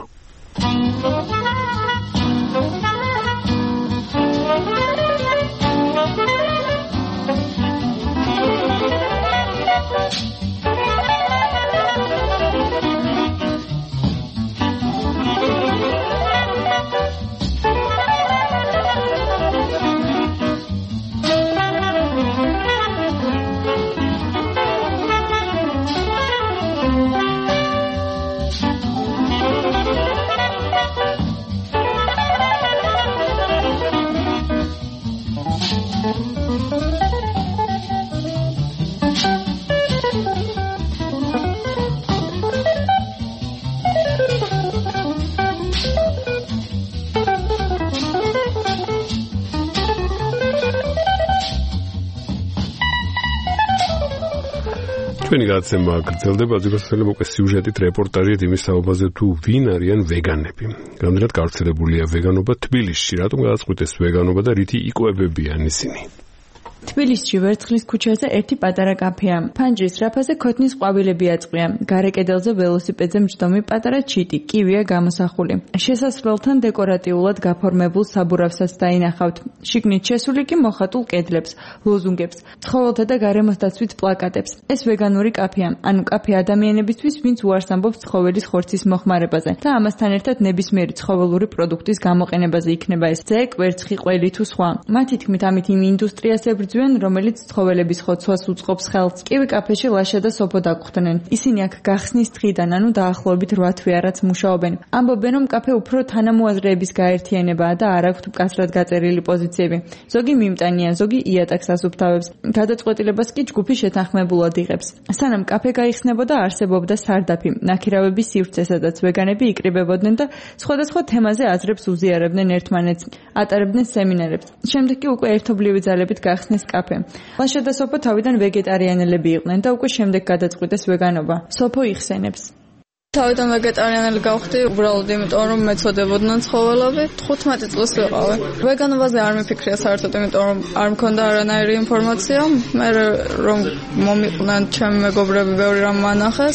ჩვენი გადაცემა გრძელდება, ზოგადად უკვე სიუჟეტით რეპორტაჟით იმის საუბარზე თუ ვინ არიან ვეგანები. გამდერად გავრცელებულია ვეგანობა თბილისში, რატომ გადაწყვიტეს ვეგანობა და რითი იკვებებიან ისინი? თბილისში ვერცხლის ქუჩაზე ერთი პატარა კაფეა. ფანჯრის რაფაზე ქოთნის ყვავილები აწყვია. გარე კედელზე ველოსიპედზე მჯდომი პატარა ჩიტი, კივია გამოსახული. შესასვლელთან დეკორატიულად გაფორმებულ საბურავსაც დაინახავთ. შიგნით შესული კი მოხატულ კედლებს, ლოზუნგებს, ცხოველთა და გარემოს დაცვით პლაკატებს. ეს ვეგანური კაფეა, ანუ კაფე ადამიანებისთვის, ვინც უარს ამბობს ცხოველის ხორცის მოხმარებაზე და ამასთან ერთად ნებისმიერი ცხოველური პროდუქტის გამოყენებაზე იქნება ეს ძე, კვერცხი, ყველი თუ სხვა. მათი თქმით, ამით იმ ინდუსტრიას ებრძვიან, რომელიც ცხოველების ხოცვას უწყობს ხელს. კივი კაფეში ლაშა და სოფო დაგხვდნენ. ისინი აქ გახსნის დღიდან, ანუ დაახლოებით 8 თვე არაც მუშაობენ. ამბობენ, რომ კაფე უფრო თანამოაზრეების გაერთიანებაა და არ აქვთ მკაცრად გაწერილი პოზიციები. ზოგი მიმტანიან, ზოგი იატაკს ასუფთავებს. გადაწყვეტილებას კი ჯგუფი შეთანხმებულად იღებს. სანამ კაფე გაიხსნებოდა, არსებობდა სარდაფი, ნაქირავების სივრცე, სადაც ვეგანები იკრიბებოდნენ და სხვადასხვა თემაზე აზრებს უზიარებდნენ ერთმანეთს, ატარებდნენ სემინარებს. შემდეგ კი უკვე ერთობლივი ძალებით გახსნეს კაფე. ლაშა და სოფო თავიდან ვეგეტარიანელები იყვნენ და უკვე შემდეგ გადაწყვიტეს ვეგანობა. სოფო იხსენებს. თავიდან ვეგეტარიანელი გავხდი, უბრალოდ იმიტომ რომ მეწოდებოდნენ ცხოველები. 15 წელს ვიყავი. ვეგანობაზე არ მიფიქრია საერთოდ, იმიტომ რომ არ მქონდა არანაირი ინფორმაცია. მე რომ მომიყვნენ ჩემი მეგობრები, ბევრი რამ მანახეს,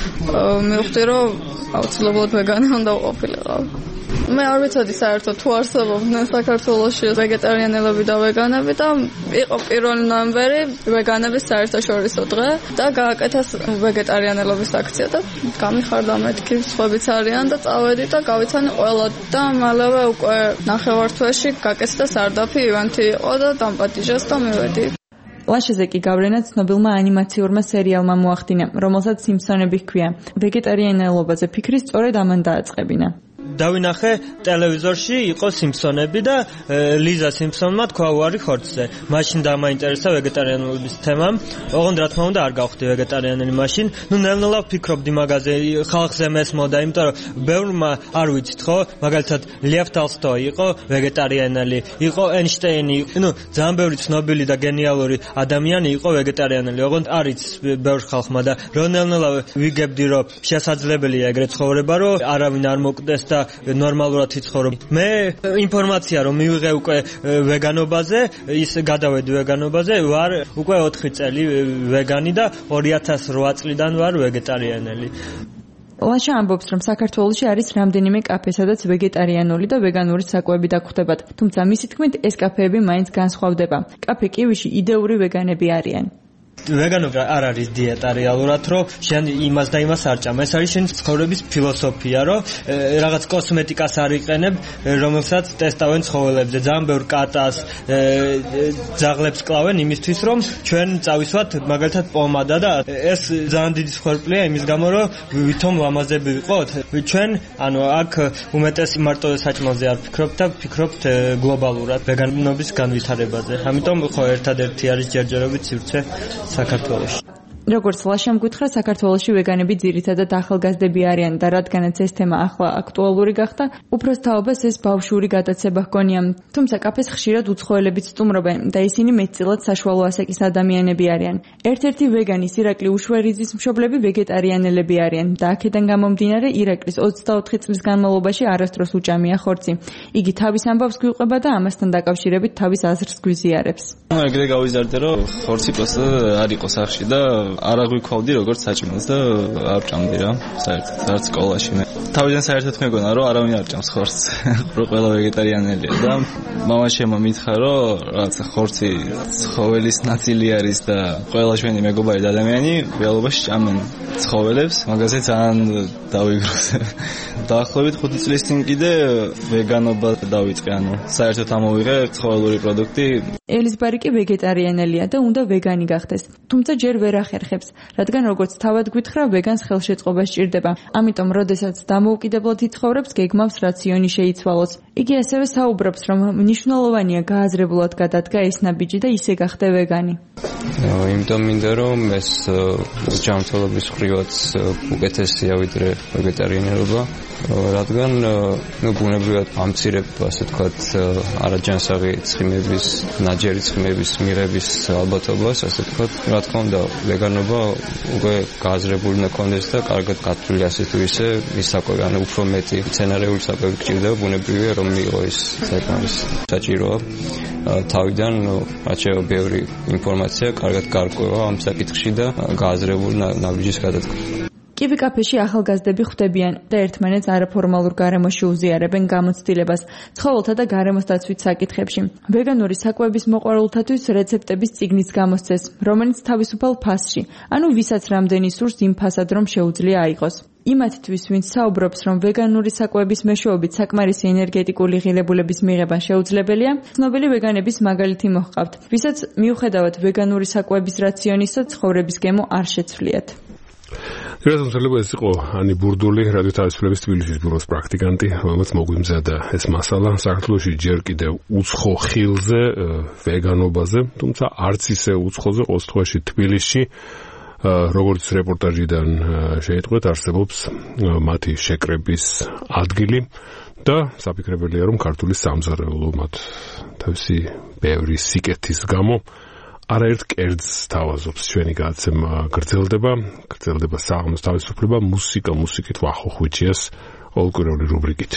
მივხვდი რომ აუცილებლად ვეგანი უნდა ყოფილიყავ. მე არ ვიცოდი საერთოდ თუ არსებობდნენ საქართველოში ვეგეტარიანელები და ვეგანები და იყო 1 ნოემბერი ვეგანების საერთაშორისო დღე და გააკეთეს ვეგეტარიანელობის აქცია და გამიხარდა მეთქი სხვაებიც არიან და წავედი და გავიცანი ყველა და მალევე უკვე ნახევარ თვეში გაკეთდა სარდაფი ივანთი იყო და დამპატიჟეს და მივედი. ლაშეზე კი გავლენა ცნობილმა ანიმაციურმა სერიალმა მოახდინა, რომელსაც სიმფსონები ჰქვია. ვეგეტარიანელობაზე ფიქრი სწორედ ამან დააწყებინა. დავინახე ტელევიზორში იყო სიმფსონები და ლიზა სიმფსონმა თქვა უარი ხორცზე. მაშინ დამაინტერესა ვეგეტარიანობის თემა. ოღონდ რა თქმა უნდა არ გავხდი ვეგეტარიანელი მაშინ. ნუ ნელ-ნელა ვფიქრობდი მაგაზე, ხალხზე მესმოდა, იმიტომ რომ ბევრმა არ ვიცით ხო, მაგალითად ლევ ტოლსტოი იყო ვეგეტარიანელი, იყო ეინშტეინი, ნუ ძალიან ბევრი ცნობილი და გენიალური ადამიანი იყო ვეგეტარიანელი. ოღონდ არ იცის ბევრ ხალხმა და რო ნელ-ნელა ვიგებდი რომ შესაძლებელია ეგრეთ ცხოვრება, რომ არავინ არ მოკდეს და ნორმალურად იცხოვრო. მე ინფორმაცია რომ მივიღე უკვე ვეგანობაზე, ის გადავედი ვეგანობაზე, ვარ უკვე 4 წელი ვეგანი და 2008 წლიდან ვარ ვეგეტარიანელი. ლაშა ამბობს, რომ საქართველოში არის რამდენიმე კაფე, სადაც ვეგეტარიანული და ვეგანური საკვები დაგხვდებათ, თუმცა მისი თქმით ეს კაფეები მაინც განსხვავდება. კაფე კივიში იდეური ვეგანები არიან. ვეგანობა არ არის დიეტა რეალურად, რომ შენ იმას და იმას არ ჭამ. ეს არის შენი ცხოვრების ფილოსოფია, რომ რაღაც კოსმეტიკას არ იყენებ, რომელსაც ტესტავენ ცხოველებზე. ძალიან ბევრ კატას, ძაღლებს კლავენ იმისთვის, რომ ჩვენ წავისვათ მაგალითად პომადა და ეს ძალიან დიდი სხერფლია იმის გამო, რომ ვითომ ლამაზები ვიყოთ. ჩვენ ანუ აქ უმეტეს მარტო საჭმელზე არ ვფიქრობთ და ვფიქრობთ გლობალურად ვეგანობის განვითარებაზე. ამიტომ ხო ერთადერთი არის ჯერჯერობით სივრცე საქართველოში. როგორც ლაშამ გითხრა, საქართველოში ვეგანები ძირითადად ახალგაზრდები არიან და რადგანაც ეს თემა ახლა აქტუალური გახდა, უბრალოდ ეს ბავშვური გადაცემა ჰგონია. თუმცა კაფეს ხშირად უცხოელებიც სტუმრობენ და ისინი მეტწილად საშუალო ასაკის ადამიანები არიან. ერთ-ერთი ვეგანის ირაკლი უშვერიძის მშობლები ვეგეტარიანელები არიან და აქედან გამომდინარე ირაკლის 24 წლის განმავლობაში არასდროს უჭამია ხორცი. იგი თავის ამბავს გვიყვება და ამასთან დაკავშირებით თავის აზრს გვიზიარებს. ეგრე გავიზარდე, რომ ხორცი პროსტა არ იყო სახში და არ აღვიქვავდი როგორც საჭმელს და არ ჭამდი რა, საერთოდ არც სკოლაში. თავიდან საერთოდ მეგონა რომ არავინ არ ჭამს ხორცს, რო ყველა ვეგეტარიანელია და მამაშენმა მითხრა რომ რაღაცა ხორცი ცხოველის ნაწილი არის და ყველა ჩვენი მეგობარი და ადამიანი რეალობაში ჭამენ ცხოველებს, მაგაზე ძალიან დავიგროვე. დაახლოებით 5 წლის წინ კიდე ვეგანობა დავიწყე, ანუ საერთოდ ამოვიღე ცხოველური პროდუქტი. ელიზბარი კი ვეგეტარიანელია და უნდა ვეგანი გახდეს. თუმცა ჯერ ვერ ახერხებს, რადგან როგორც თავად გვითხრა, ვეგანს ხელშეწყობა სჭირდება. ამიტომ, როდესაც დამოუკიდებლად იცხოვრებს, გეგმავს რაციონი შეიცვალოს. იგი ასევე საუბრობს, რომ მნიშვნელოვანია გააზრებულად გადადგა ეს ნაბიჯი და ისე გახდე ვეგანი. იმიტომ მინდა რომ ეს ჯანმრთელობის ხრივაც უკეთესია ვიდრე ვეგეტარიანობა, რადგან ბუნებრივად ამცირებ, ასე ვთქვათ, არაჯანსაღი ცხიმების, ნაჯერი ცხიმების მიღების ალბათობას, ასე ვთქვათ. რა თქმა უნდა, ვეგანობა უკვე გააზრებული უნდა კონდეს და კარგად გათვლილი ასე თუ ისე ის საკვები, ანუ უფრო მეტი მცენარეული საკვები გჭირდება, ბუნებრივია რომ მიიღო ის საკმარის საჭიროა. თავიდან რაც შევა ბევრი ინფორმაცია კარგად გარკვევა ამ საკითხში და გააზრებული ნაბიჯის გადადგმა. კივი კაფეში ახალგაზრდები ხვდებიან და ერთმანეთს არაფორმალურ გარემოში უზიარებენ გამოცდილებას ცხოველთა და გარემოს დაცვით საკითხებში. ვეგანური საკვების მოყვარულთათვის რეცეპტების წიგნიც გამოსცეს, რომელიც თავისუფალ ფასში, ანუ ვისაც რამდენი სურს იმ ფასად რომ შეუძლია აიღოს. იმათთვის, ვინც საუბრობს, რომ ვეგანური საკვების მეშვეობით საკმარისი ენერგეტიკული ღირებულების მიღება შეუძლებელია, ცნობილი ვეგანების მაგალითი მოჰყავთ, ვისაც მიუხედავად ვეგანური საკვების რაციონისა ცხოვრების გემო არ შეცვლიათ. რეზოლუცია ეს იყო ანი ბურდული, რადიო თავისუფლების თბილისის ბიუროს პრაქტიკანტი, რომელმაც მოგვიმზადა ეს მასალა საქართველოში ჯერ კიდევ უცხო ხილზე, ვეგანობაზე, თუმცა არც ისე უცხოზე, ყოველ შემთხვევაში თბილისში, როგორც რეპორტაჟიდან შეიტყვეთ, არსებობს მათი შეკრების ადგილი და საფიქრებელია, რომ ქართული სამზარეულო მათ თავისი ბევრი სიკეთის გამო არაერთ კერძს თავაზობს. ჩვენი გადაცემა გრძელდება საღამოს თავისუფლება, მუსიკით ვახოხვიჩიას ყოველკვირეული რუბრიკით.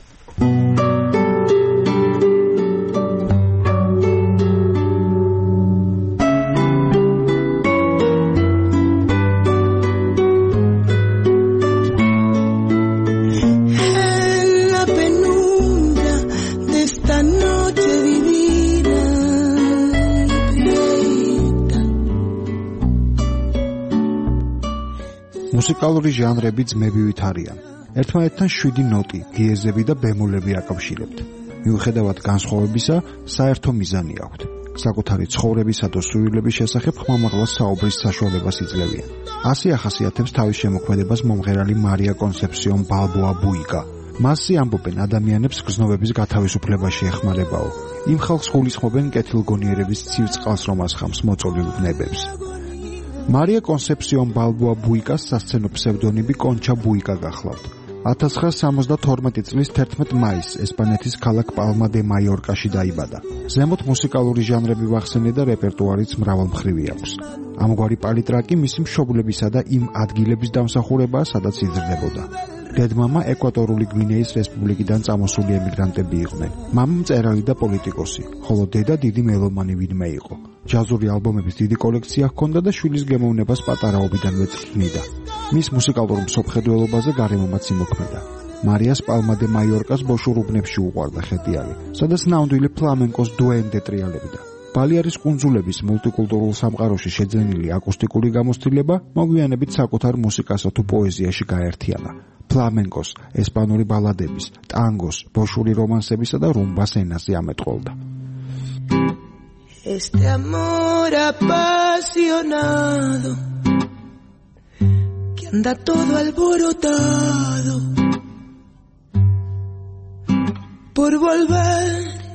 მუსიკალური ჟანრები ძმებივით არიან. ერთმანეთთან 7 ნოტი, დიეზები და ბემოლები აკავშირებთ. მიუხედავად განსხვავებისა, საერთო მიზანი აქვთ. საკუთარი ცხოვრებისა და სურვილების შესახებ ხმამაღლა საუბრის საშუალებას იძლევიან. ასე ახასიათებს თავის შემოქმედებას მომღერალი მარია კონსეფსიონ ბალბოა ბუიკა. მასზე ამბობენ ადამიანებს გრძნობების გათავისუფლებაში ეხმარებაო. იმ ხალხს გულისხმობენ კეთილგონიერების ცივ წყალს რომ ასხამს მოწოლილ ბნებებს. მარია კონსეფსიონ ბალბოა ბუიკას სასცენო ფსევდონიმი კონჩა ბუიკა გახლავთ. 1972 წლის 11 მაისს ესპანეთის ქალაქ პალმა დე მაიორკაში დაიბადა. ზემოთ მუსიკალური ჟანრები ვახსენე და რეპერტუარიც მრავალმხრივი აქვს. ამგვარი პალიტრა კი მისი მშობლებისა და იმ ადგილების დამსახურებაა, სადაც იზრდებოდა. დედმამა ეკვატორული გვინეის რესპუბლიკიდან წამოსული ემიგრანტები იყვნენ. მამა მწერალი და პოლიტიკოსი, ხოლო დედა დიდი მელომანი ვინმე იყო. ჯაზური ალბომების დიდი კოლექცია ჰქონდა და შვილის გემოვნებას პატარაობიდანვე წვრთნიდა. მის მუსიკალურ მსოფლმხედველობაზე გარემომაც იმოქმედა. მარიას პალმა დე მაიორკას ბოშურ უბნებში უყვარდა ხედიალი, სადაც ნამდვილი ფლამენკოს დუენდე ტრიალებდა. ბალიარის კუნძულების მულტიკულტურულ სამყაროში შეძენილი აკუსტიკური გამოცდილება მოგვიანებით საკუთარ მუსიკასა თუ პოეზიაში გაერთიანა. ფლამენკოს, ესპანური ბალადების, ტანგოს, ბოშური რომანსებისა და რუმბას ენაზე ამეტყოლდა. Este amor apasionado que anda todo alborotado por volver.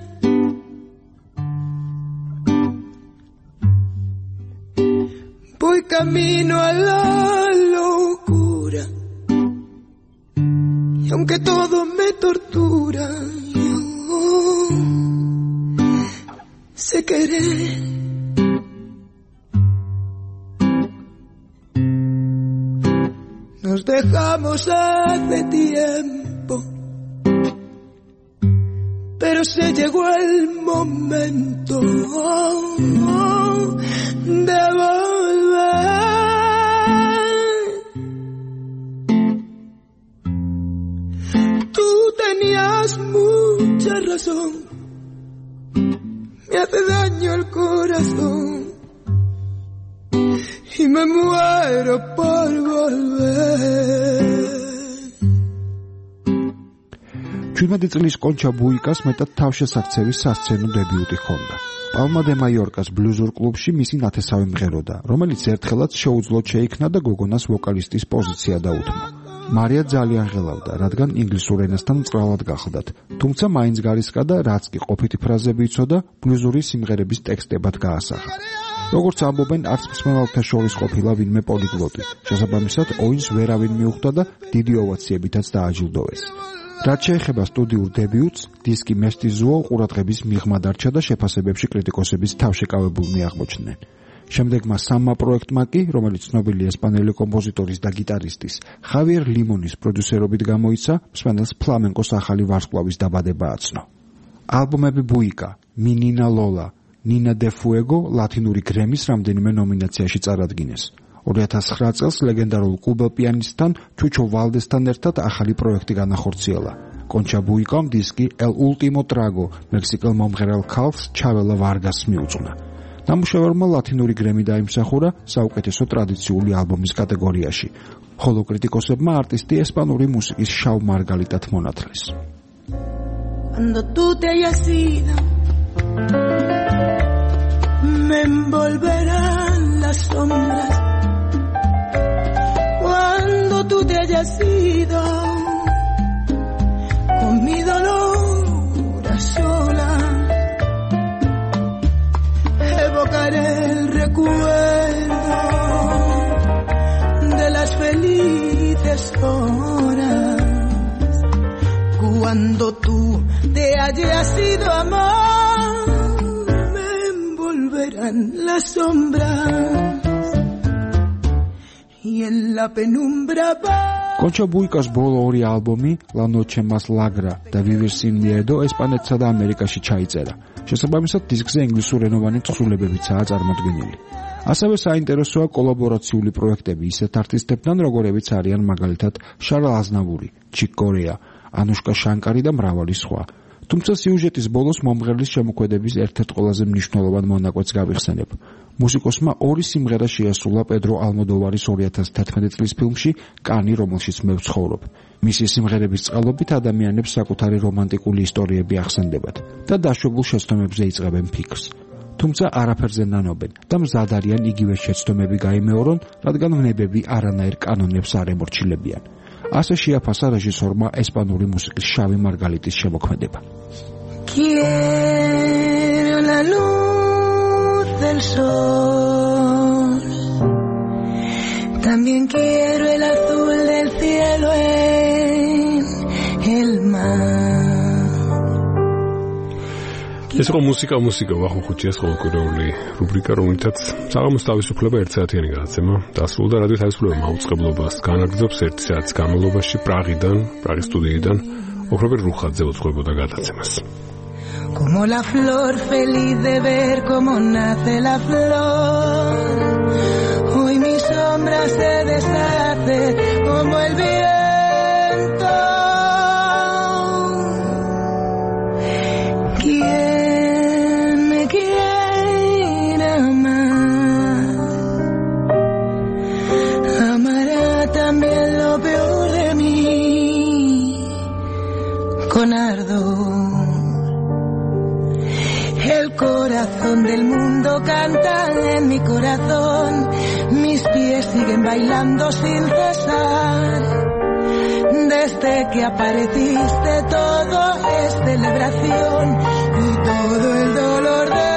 Voy camino a la locura y aunque todo me tortura, yo sé querer. Nos dejamos hace tiempo, pero se llegó el momento de volver. Tú tenías mucha razón, me hace daño el corazón y me muero por volver. 17 წლის კონჩა ბუიკას მეტად თავშესაქცევის სასცენო დებიუტი ჰქონდა. პალმა დე მაიორკას ბლუზურ კლუბში მისი ნათესავი მღეროდა, რომელიც ერთხელაც შეუძლოდ შეიქმნა და გოგონას ვოკალისტის პოზიცია დაუთმო. მარია ძალიან ღელავდა, რადგან ინგლისურ ენასთან მწვრალად გახლდათ, თუმცა მაინც გარისკადა, რაც კი ყოფითი ფრაზები იცოდა, ბლუზური სიმღერების ტექსტებად გაასახა. როგორც ამბობენ, არც მსმენელთა შორის ყოფილა ვინმე პოლიგლოტი. შესაბამისად, ოინს ვერავინ მიუხვდა და დიდი ოვაციებითაც დააჯილდოვეს. რაც შეეხება სტუდიურ დებიუტს, დისკი მესტიზუო ყურადღების მიღმა დარჩა და შეფასებებში კრიტიკოსების თავშეკავებულნი აღმოჩნდნენ. შემდეგმა სამმა პროექტმა კი, რომელიც ცნობილი ესპანელი კომპოზიტორის და გიტარისტის ხავიერ ლიმონის პროდიუსერობით გამოიცა, მსმენელს ფლამენკოს ახალი ვარსკვლავის დაბადება აცნო. ალბომები ბუიკა, მინინა ლოლა, ნინა დე ფუეგო ლათინური გრემის რამდენიმე ნომინაციაში წარადგინეს. 2009 წელს ლეგენდარულ კუბელ პიანისტთან ჩუჩო ვალდესთან ერთად ახალი პროექტი განახორციელა. კონჩა ბუიკამ დისკი El Último Trago მექსიკელ მომღერალ ქალს ჩაველა ვარგასს მიუძღვნა. ნამუშევარმა ლათინური გრემი დაიმსახურა საუკეთესო ტრადიციული ალბომის კატეგორიაში, ხოლო კრიტიკოსებმა არტისტი ესპანური მუსიკის შავ მარგალიტად მონათლეს. Cuando tú te hayas ido, me envolverán las sombras. Cuando tú te hayas ido, con mi dolor a solas, evocaré el recuerdo de las felices horas. Cuando tú te hayas ido, amor, me envolverán las sombras y en la penumbra va. კონჩა ბუიკას ბოლო ორი ალბომი, La Noche Más Larga და Vivir Sin Miedo ესპანეთსა და ამერიკაში ჩაიწერა. შესაბამისად, დისკზე ინგლისურენოვანი თხზულებებიცაა წარმოდგენილი. ასევე საინტერესოა კოლაბორაციული პროექტები ისეთ არტისტებთან, როგორებიც არიან მაგალითად შარლ აზნავური, ჩიკ კორეა, ანუშკა შანკარი და მრავალი სხვა. თუმცა სიუჟეტის ბოლოს მომღერლის შემოქმედების ერთ-ერთ ყველაზე მნიშვნელოვან მონაკვეთს გავიხსენებ. მუსიკოსმა ორი სიმღერა შეასრულა პედრო ალმოდოვარის 2011 წლის ფილმში კანი, რომელშიც მე ვცხოვრობ. მისი სიმღერების წყალობით ადამიანებს საკუთარი რომანტიკული ისტორიები ახსენდებათ და დაშვებულ შეცდომებზე იწყებენ ფიქრს. თუმცა არაფერზე ნანობენ და მზად არიან იგივე შეცდომები გაიმეორონ, რადგან ვნებები არანაირ კანონებს არ ემორჩილებიან. ასე შეაფასა რეჟისორმა ესპანური მუსიკის შავი მარგალიტის შემოქმედება. Quiero la luz del sol, también quiero el azul del cielo en el mar. ეს იყო მუსიკა ვახო ხუჩიას ყოველკვირეული რუბრიკა, რომელთაც საღამოს თავისუფლება ერთ საათიანი გადაცემა დასრულდა. რადიო თავისუფლება მაუწყებლობას განაგრძობს 1 საათის განმავლობაში პრაღის სტუდიიდან ოქროპერ რუხაძე უძღვებოდა გადაცემას. Como la flor feliz de ver cómo nace la flor, hoy mi sombra se deshace como el viento. ¿Quién me quiere? en mi corazón, mis pies siguen bailando sin cesar. Desde que apareciste todo es celebración y todo el dolor de